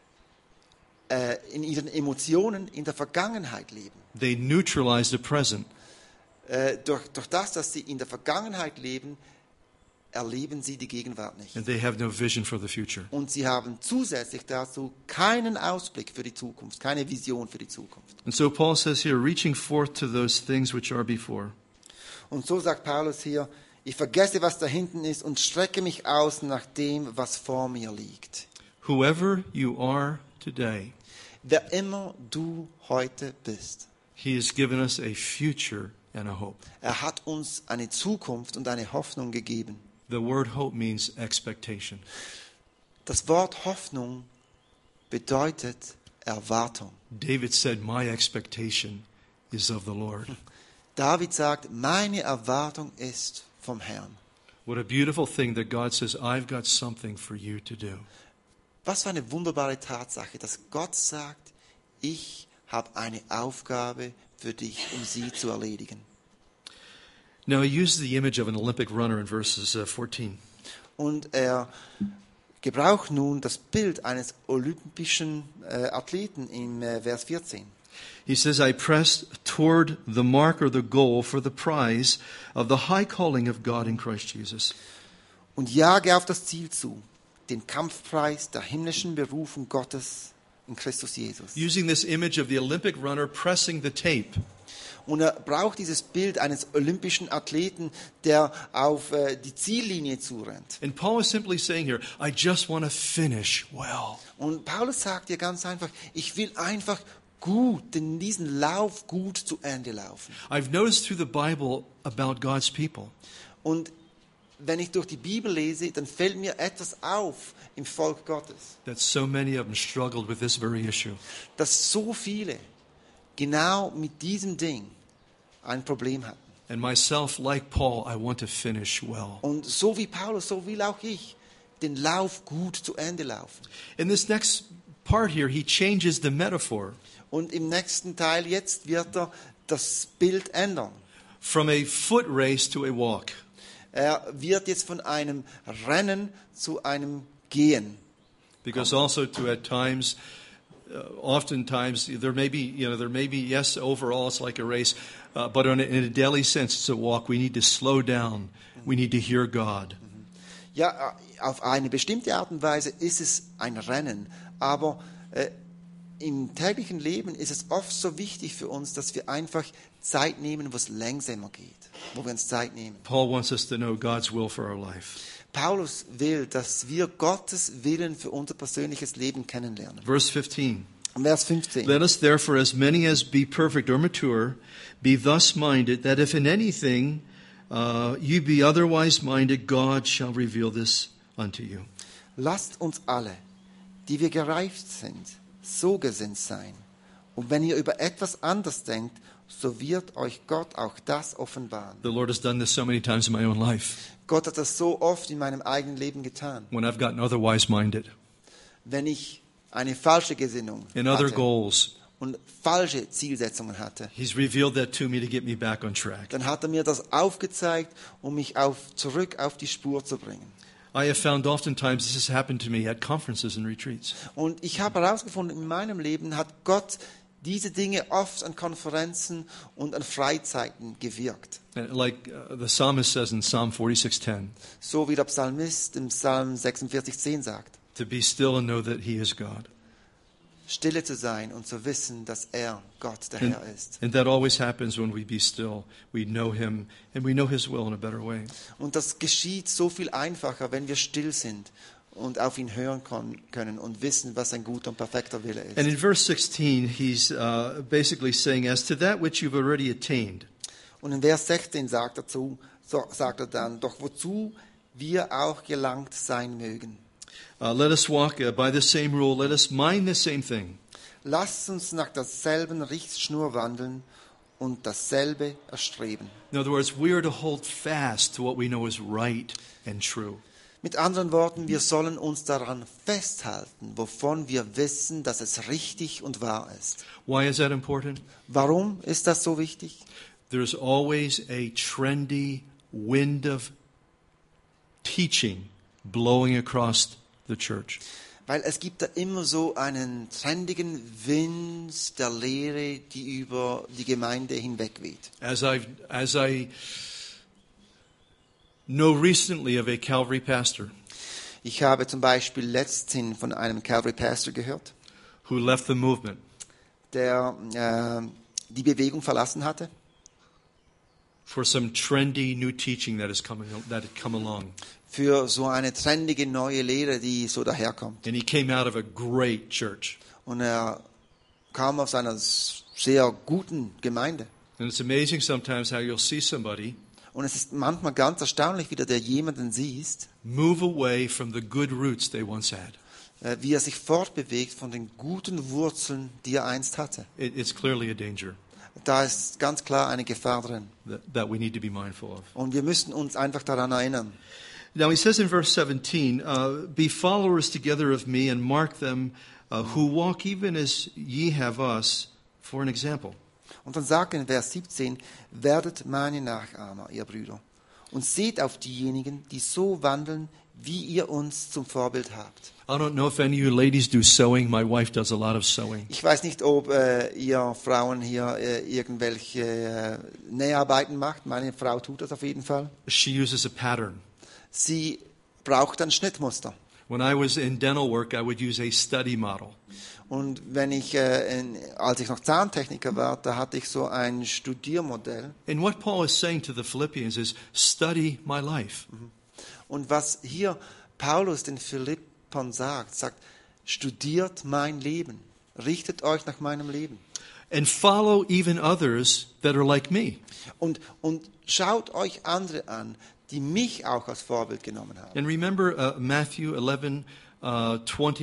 äh, in ihren Emotionen in der Vergangenheit leben. they neutralize the present. Äh, durch, durch das, dass sie in der Vergangenheit leben, erleben sie die Gegenwart nicht. And they have no vision for the future. Und sie haben zusätzlich dazu keinen Ausblick für die Zukunft, keine Vision für die Zukunft. And so Paul says here, reaching forth to those things which are before. Und so sagt Paulus hier, ich vergesse, was da hinten ist und strecke mich aus nach dem, was vor mir liegt. Whoever you are today, Wer immer du heute bist, He has given us a future and a hope. er hat uns eine Zukunft und eine Hoffnung gegeben. The word hope means expectation. Das Wort Hoffnung bedeutet Erwartung. David said, my expectation is of the Lord. David sagt, meine Erwartung ist vom Herrn. What a beautiful thing that God says, I've got something for you to do. Was für eine wunderbare Tatsache, dass Gott sagt, ich habe eine Aufgabe für dich, um sie zu erledigen. Now, he uses the image of an Olympic runner in verses uh, fourteen. Und er gebraucht nun das Bild eines olympischen äh, Athleten im äh, Vers vierzehn. He says, I press toward the mark or the goal for the prize of the high calling of God in Christ Jesus. Und jage auf das Ziel zu, den Kampfpreis der himmlischen Berufung Gottes in Christus Jesus. Using this image of the Olympic runner pressing the tape. Und er braucht dieses Bild eines olympischen Athleten, der auf äh, die Ziellinie zurennt. And Paul is simply saying here, I just want to finish well. Und Paulus sagt hier ganz einfach, ich will einfach gut, denn diesen Lauf gut zu Ende laufen. I've noticed through the Bible about God's people. Und wenn ich durch die Bibel lese, dann fällt mir etwas auf im Volk Gottes, That so many of them struggled with this very issue. dass so viele genau mit diesem Ding ein Problem hatten. And myself, like Paul, I want to finish well. Und so wie Paulus, so will auch ich den Lauf gut zu Ende laufen. In this next part here, he changes the metaphor Und im nächsten Teil jetzt wird er das Bild ändern. from a foot race to a walk. Er wird jetzt von einem Rennen zu einem Gehen. Because also to at times, uh, oftentimes there may be, you know, there may be, yes, overall it's like a race, uh, but in a, in a daily sense it's a walk. We need to slow down. We need to hear God. Ja, auf eine bestimmte Art und Weise ist es ein Rennen, aber äh, im täglichen Leben ist es oft so wichtig für uns, dass wir einfach Zeit nehmen, wo es langsamer geht, wo wir uns Zeit nehmen. Paul wants us to know God's will for our life. Paulus will, dass wir Gottes Willen für unser persönliches Leben kennenlernen. Verse fifteen. Vers fünfzehn. Let us therefore, as many as be perfect or mature, be thus minded, that if in anything uh, you be otherwise minded, God shall reveal this unto you. Lasst uns alle, die wir gereift sind, so gesinnt sein. Und wenn ihr über etwas anders denkt, so wird euch Gott auch das offenbaren. The Lord has done this so many times in my own life Gott hat das so oft in meinem eigenen Leben getan. when I've gotten otherwise minded Wenn ich eine falsche Gesinnung and other hatte goals. und falsche Zielsetzungen hatte, He's revealed that to me to get me back on track. dann hat er mir das aufgezeigt, um mich auf, zurück auf die Spur zu bringen. I have found oftentimes this has happened to me at conferences and retreats. Und ich habe herausgefunden, in meinem Leben hat Gott diese Dinge oft an Konferenzen und an Freizeiten gewirkt. And like uh, the psalmist says in Psalm forty-six ten, So wie der Psalmist im Psalm sechsundvierzig zehn sagt. to be still and know that He is God. Stille zu sein und zu wissen, dass er Gott der And, Herr ist. and that always happens when we be still. We know Him and we know His will in a better way. Und das geschieht so viel einfacher, wenn wir still sind und auf ihn hören können und wissen, was ein guter und perfekter Wille And in ist. verse sixteen, he's uh, basically saying, as to that which you've already attained. Und in Vers sechzehn sagt er, zu, so, sagt er dann, doch wozu wir auch gelangt sein mögen. Uh, let us walk uh, by the same rule. Let us mind the same thing. Lasst uns nach derselben Richtschnur wandeln und dasselbe erstreben. In other words, we are to hold fast to what we know is right and true. Mit anderen Worten, wir sollen uns daran festhalten, wovon wir wissen, dass es richtig und wahr ist. Why is that important? Warum ist das so wichtig? There's always a trendy wind of teaching blowing across the church. Weil es gibt da immer so einen trendigen Wind der Lehre, die über die Gemeinde hinwegweht. As I as I know recently of a Calvary pastor Ich habe zum Beispiel letzthin von einem Calvary Pastor gehört, who left the movement der äh, die Bewegung verlassen hatte for some trendy new teaching that is coming that had come along. für so eine trendige neue Lehre, die so daherkommt. And he came out of a great church. Und er kam aus einer sehr guten Gemeinde. And it's amazing sometimes how you'll see somebody Und es ist manchmal ganz erstaunlich, wie du der jemanden siehst, move away from the good roots they once had. äh, wie er sich fortbewegt von den guten Wurzeln, die er einst hatte. It, it's clearly a danger Da ist ganz klar eine Gefahr drin. that, that we need to be mindful of. Und wir müssen uns einfach daran erinnern. Now he says in verse seventeen, uh, be followers together of me and mark them uh, who walk even as ye have us for an example. Und dann sagt er in Vers siebzehn, werdet meine Nachahmer, ihr Brüder, und seht auf diejenigen, die so wandeln, wie ihr uns zum Vorbild habt. I don't know if any of you ladies do sewing. My wife does a lot of sewing. Ich weiß nicht, ob äh, ihr Frauen hier äh, irgendwelche äh, Näharbeiten macht. Meine Frau tut das auf jeden Fall. She uses a pattern. Sie braucht ein Schnittmuster. When I was in dental work, I would use a study model. Und wenn ich, äh, in, als ich noch Zahntechniker war, da hatte ich so ein Studiermodell. And what Paul is saying to the Philippians is, study my life. Und was hier Paulus den Philippern sagt, sagt, studiert mein Leben, richtet euch nach meinem Leben. And follow even others that are like me. Und, und schaut euch andere an, die mich auch als Vorbild genommen haben. And remember uh, Matthew eleven, uh,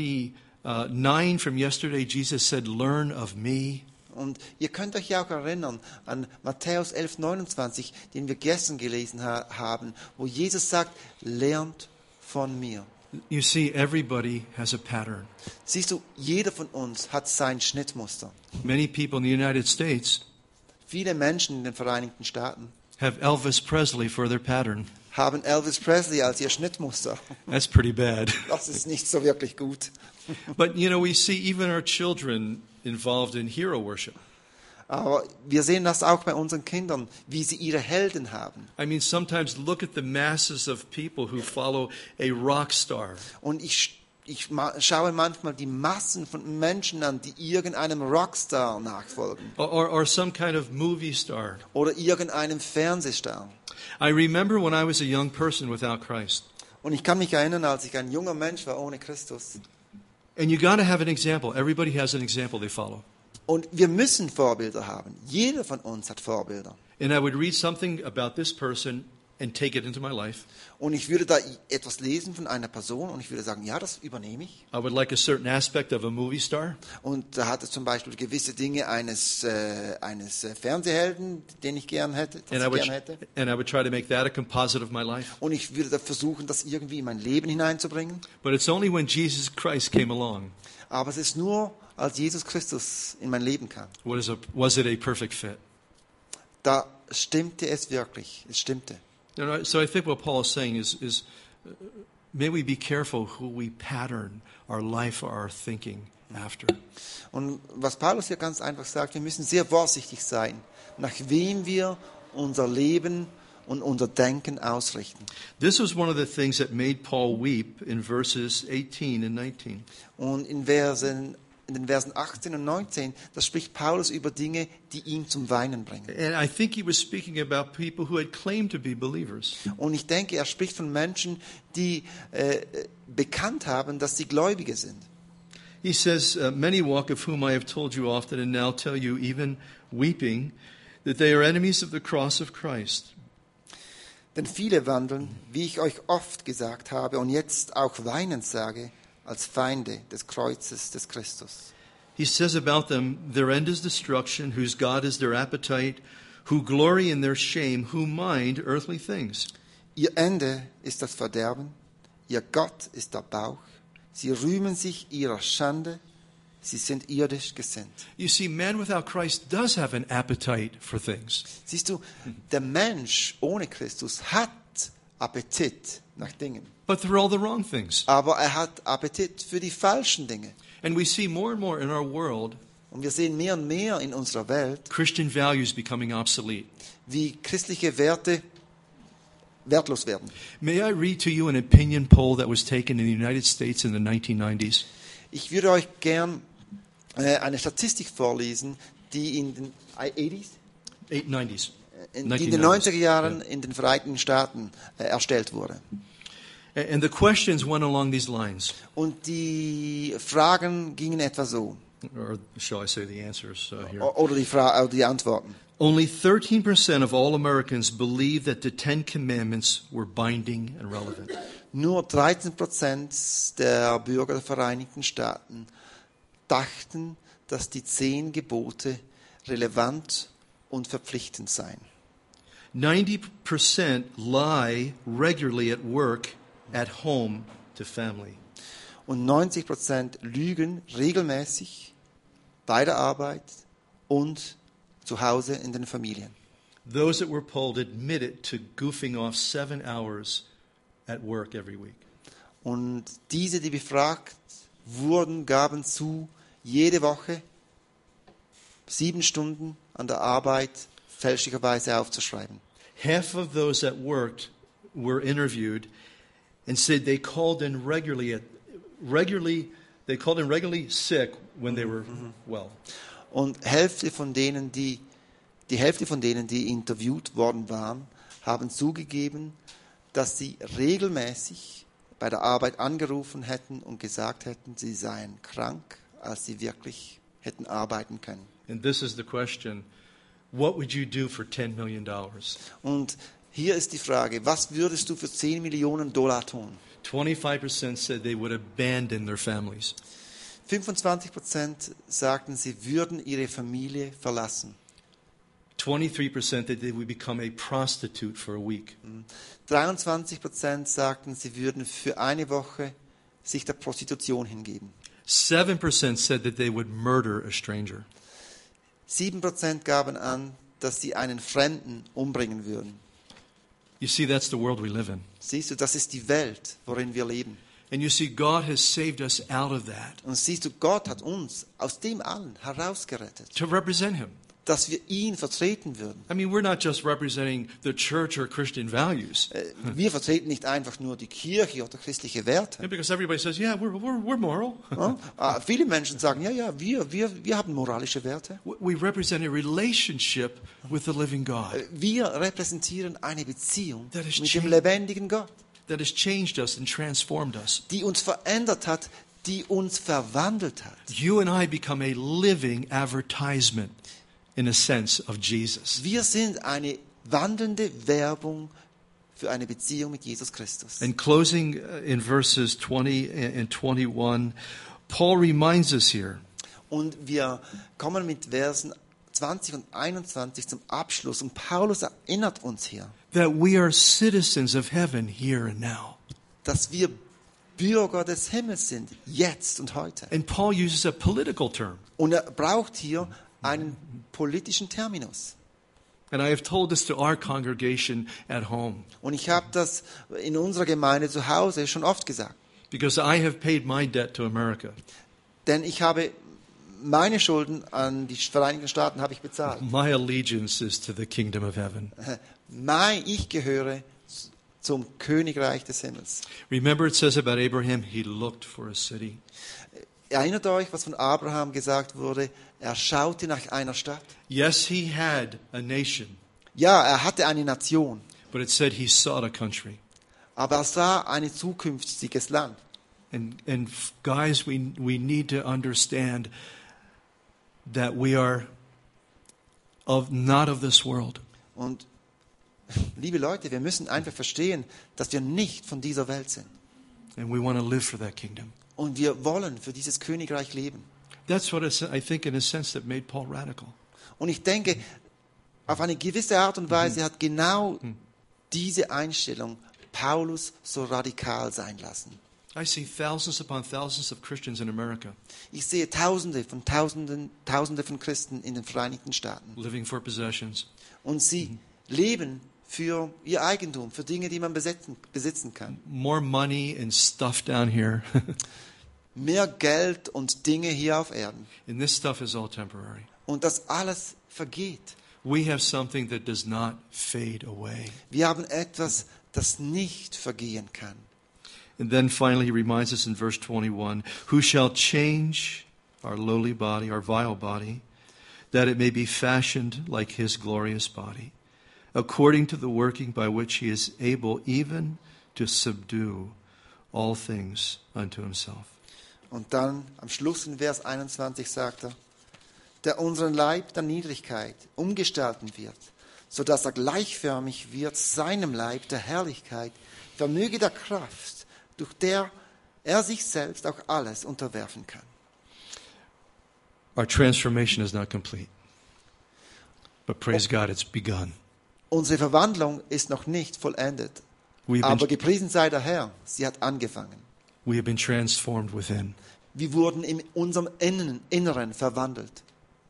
twenty-nine from yesterday, Jesus said, learn of me. Und ihr könnt euch ja auch erinnern an Matthäus elf neunundzwanzig, den wir gestern gelesen ha- haben, wo Jesus sagt, lernt von mir. You see, everybody has a pattern. Siehst du, jeder von uns hat sein Schnittmuster. Many people in the United States Viele Menschen in den Vereinigten Staaten have Elvis Presley for their pattern. haben Elvis Presley als ihr Schnittmuster. That's pretty bad. Das ist nicht so wirklich gut. But, you know, we see even our children involved in hero worship. Aber wir sehen das auch bei unseren Kindern, wie sie ihre Helden haben. I mean, sometimes look at the masses of people who follow a rock star. Und ich, ich ma- schaue manchmal die Massen von Menschen an, die irgendeinem Rockstar nachfolgen Or, or, or some kind of movie star. oder irgendeinem Fernsehstar. I remember when I was a young person without Christ. Und ich kann mich erinnern, als ich ein junger Mensch war ohne Christus. And you got to have an example. Everybody has an example they follow. Und wir müssen Vorbilder haben. Jeder von uns hat Vorbilder. And I would read something about this person and take it into my life. Und ich würde da etwas lesen von einer Person und ich würde sagen, ja, das übernehme ich. I would like a certain aspect of a movie star. Und da hat es zum Beispiel gewisse Dinge eines, äh, eines äh, Fernsehhelden, den ich gern hätte, das And I, ich would, gern hätte. and I would try to make that a composite of my life. Und ich würde da versuchen, das irgendwie in mein Leben hineinzubringen. But it's only when Jesus Christ came along Aber es ist nur, als Jesus Christus in mein Leben kam. what is a, was it a perfect fit. Da stimmte es wirklich. Es stimmte. You know, so I think what Paul is saying is, is uh, may we be careful who we pattern our life or our thinking after. Und was Paulus hier ganz einfach sagt, wir müssen sehr vorsichtig sein, nach wem wir unser Leben und unser Denken ausrichten. This was one of the things that made Paul weep in verses eighteen and nineteen. Und in, Versen, in den Versen achtzehn und neunzehn, da spricht Paulus über Dinge, die ihn zum Weinen bringen. And I think he was speaking about people who had claimed to be believers. Und ich denke, er spricht von Menschen, die äh, bekannt haben, dass sie Gläubige sind. He says, uh, many walk, of whom I have told you often and now tell you even weeping, that they are enemies of the cross of Christ. Denn viele wandeln, wie ich euch oft gesagt habe und jetzt auch weinend sage, als Feinde des Kreuzes des Christus. He says about them, their end is destruction, whose God is their appetite, who glory in their shame, who mind earthly things. Ihr Ende ist das Verderben, ihr Gott ist der Bauch, sie rühmen sich ihrer Schande, sie sind irdisch gesinnt. You see, man without Christ does have an appetite for things. Siehst du, der Mensch ohne Christus hat Appetit nach Dingen, But they're all the wrong things. aber er hat Appetit für die falschen Dinge. And we see more and more in our world Und wir sehen mehr und mehr in unserer Welt, Christian values becoming obsolete. wie christliche Werte wertlos werden. May I read to you an opinion poll that was taken in the United States in the nineteen nineties? Ich würde euch gern äh, eine Statistik vorlesen, die in den achtziger, Eight nineties. in, die in den neunziger Jahren in den Vereinigten Staaten äh, erstellt wurde. And the questions went along these lines. Und die Fragen gingen etwa so, Or shall I say the answers uh, here? o- oder die, Fra oder die Antworten. Only thirteen percent of all Americans believe that the Ten Commandments were binding and relevant. Nur dreizehn Prozent der Bürger der Vereinigten Staaten dachten, dass die zehn Gebote relevant und verpflichtend seien. ninety percent lie regularly at work, at home, to family. Und neunzig Prozent lügen regelmäßig bei der Arbeit und zu Hause in den Familien. Those that were polled admitted to goofing off seven hours at work every week. Und diese, die befragt wurden, gaben zu, jede Woche sieben Stunden an der Arbeit fälschlicherweise aufzuschreiben. Half of those that worked were interviewed and said they called in regularly at, regularly, they called in regularly sick when they were well. Und Hälfte von denen, die, die Hälfte von denen, die interviewt worden waren, haben zugegeben, dass sie regelmäßig bei der Arbeit angerufen hätten und gesagt hätten, sie seien krank, als sie wirklich hätten arbeiten können. And this is the question, what would you do for ten million dollars? Und hier ist die Frage, was würdest du für zehn Millionen Dollar tun? twenty-five percent said they would abandon their families. fünfundzwanzig Prozent sagten, sie würden ihre Familie verlassen. twenty-three percent that they would become a prostitute for a week. dreiundzwanzig Prozent sagten, sie würden für eine Woche sich der Prostitution hingeben. seven percent said that they would murder a stranger. sieben Prozent gaben an, dass sie einen Fremden umbringen würden. You see, that's the world we live in. Siehst du, das ist die Welt, worin wir leben. And you see, God has saved us out of that Und siehst du, Gott hat uns aus dem allen herausgerettet, to represent Him. dass wir ihn vertreten würden. I mean, we're not just representing the church or Christian values. Äh, Wir vertreten nicht einfach nur die Kirche oder christliche Werte. Because everybody says, yeah, we're, we're, we're moral. Ja? Ah, Viele Menschen sagen, ja, ja, wir, wir, wir haben moralische Werte. We represent a relationship with the living God Äh, Wir repräsentieren eine Beziehung That is mit dem change- lebendigen Gott, that has changed us and transformed us. die uns verändert hat, die uns verwandelt hat. You and I become a living advertisement, in a sense, of Jesus. Wir sind eine wandelnde Werbung für eine Beziehung mit Jesus Christus. And closing uh, in verses twenty and twenty-one, Paul reminds us here Und wir kommen mit Versen zwanzig und einundzwanzig zum Abschluss. Und Paulus erinnert uns hier, that we are citizens of heaven here and now. dass wir Bürger des Himmels sind, jetzt und heute. And Paul uses a political term. Und er braucht hier einen politischen Terminus. And I have told this to our congregation at home Und ich habe das in unserer Gemeinde zu Hause schon oft gesagt. because I have paid my debt to America. Denn ich habe meine Schulden an die Vereinigten Staaten habe ich bezahlt. My allegiance is to the kingdom of heaven. Mein, ich gehöre zum Königreich des Himmels. Remember it says about Abraham, he looked for a city. Erinnert euch, was von Abraham gesagt wurde? Er schaute nach einer Stadt. Yes, he had a nation, Ja, er hatte eine Nation, but it said he sought a country. aber er sah ein zukünftiges Land. And, and f- guys, we, we need to understand that we are of not of this world. Und liebe Leute, wir müssen einfach verstehen, dass wir nicht von dieser Welt sind. And we want to live for that kingdom. Und wir wollen für dieses Königreich leben. That's what it's, I think in a sense that made Paul radical. Und ich denke, auf eine gewisse Art und Weise hat genau diese Einstellung Paulus so radikal sein lassen. I see thousands upon thousands of Christians in America Ich sehe Tausende von Tausenden, Tausende von Christen in den Vereinigten Staaten. living for possessions. Und sie leben für ihr Eigentum, für Dinge, die man besitzen, besitzen kann. More money and stuff down here. Mehr Geld und Dinge hier auf Erden. And this stuff is all temporary. Und das alles vergeht. We have something that does not fade away. Wir haben etwas, das nicht vergehen kann. And then finally he reminds us in verse twenty-one, who shall change our lowly body, our vile body, that it may be fashioned like his glorious body, according to the working by which he is able even to subdue all things unto himself. Und dann am Schluss in Vers einundzwanzig sagt er, der unseren Leib der Niedrigkeit umgestalten wird, sodass er gleichförmig wird seinem Leib der Herrlichkeit, vermöge der Kraft, durch der er sich selbst auch alles unterwerfen kann. Our transformation is not complete. But praise God, it's begun. Unsere Verwandlung ist noch nicht vollendet, We've aber been, gepriesen sei der Herr, sie hat angefangen. we have been transformed within. Wir wurden in unserem Innen, Inneren verwandelt.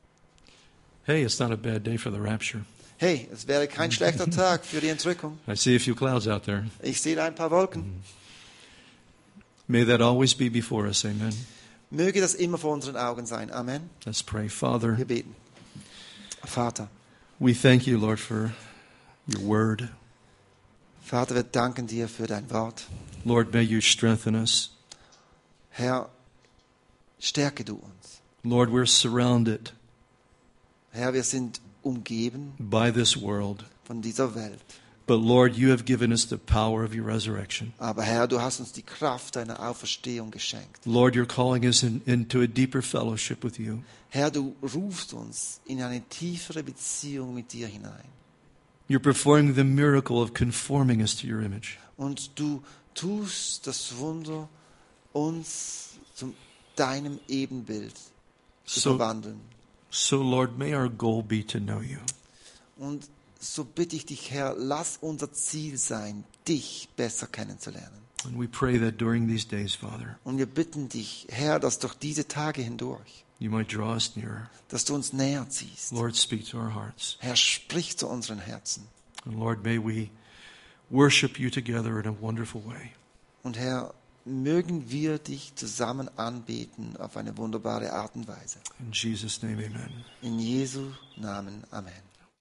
Hey, it's not a bad day for the rapture. Hey, es wäre kein schlechter Tag für die Entrückung. I see a few clouds out there. Ich sehe da ein paar Wolken. May that always be before us. Amen. Möge das immer vor unseren Augen sein. Amen. Let's pray. Father, Wir beten. Vater, we thank you, Lord, for your word. Vater, wir danken dir für dein Wort. Lord, may you strengthen us. Herr, stärke du uns. Lord, we're surrounded Herr, wir sind umgeben by this world. von dieser Welt. But Lord, you have given us the power of your resurrection. Aber Herr, du hast uns die Kraft deiner Auferstehung geschenkt. Lord, you're calling us in, into a deeper fellowship with you. Herr, du rufst uns in eine tiefere Beziehung mit dir hinein. You're performing the miracle of conforming us to your image. Und du tust das Wunder, uns zu deinem Ebenbild zu So, verwandeln. so Lord, may our goal be to know you. Und so bitte ich dich, Herr, lass unser Ziel sein, dich besser kennenzulernen. And we pray that during these days, Father, Und wir bitten dich, Herr, dass durch diese Tage hindurch, you might draw us nearer. dass du uns näher ziehst. Lord, speak to our hearts. Herr, sprich zu unseren Herzen. And Lord, may we worship you together in a wonderful way. Und Herr, mögen wir dich zusammen anbeten auf eine wunderbare Art und Weise. In Jesus' name, amen. In Jesu Namen. Amen.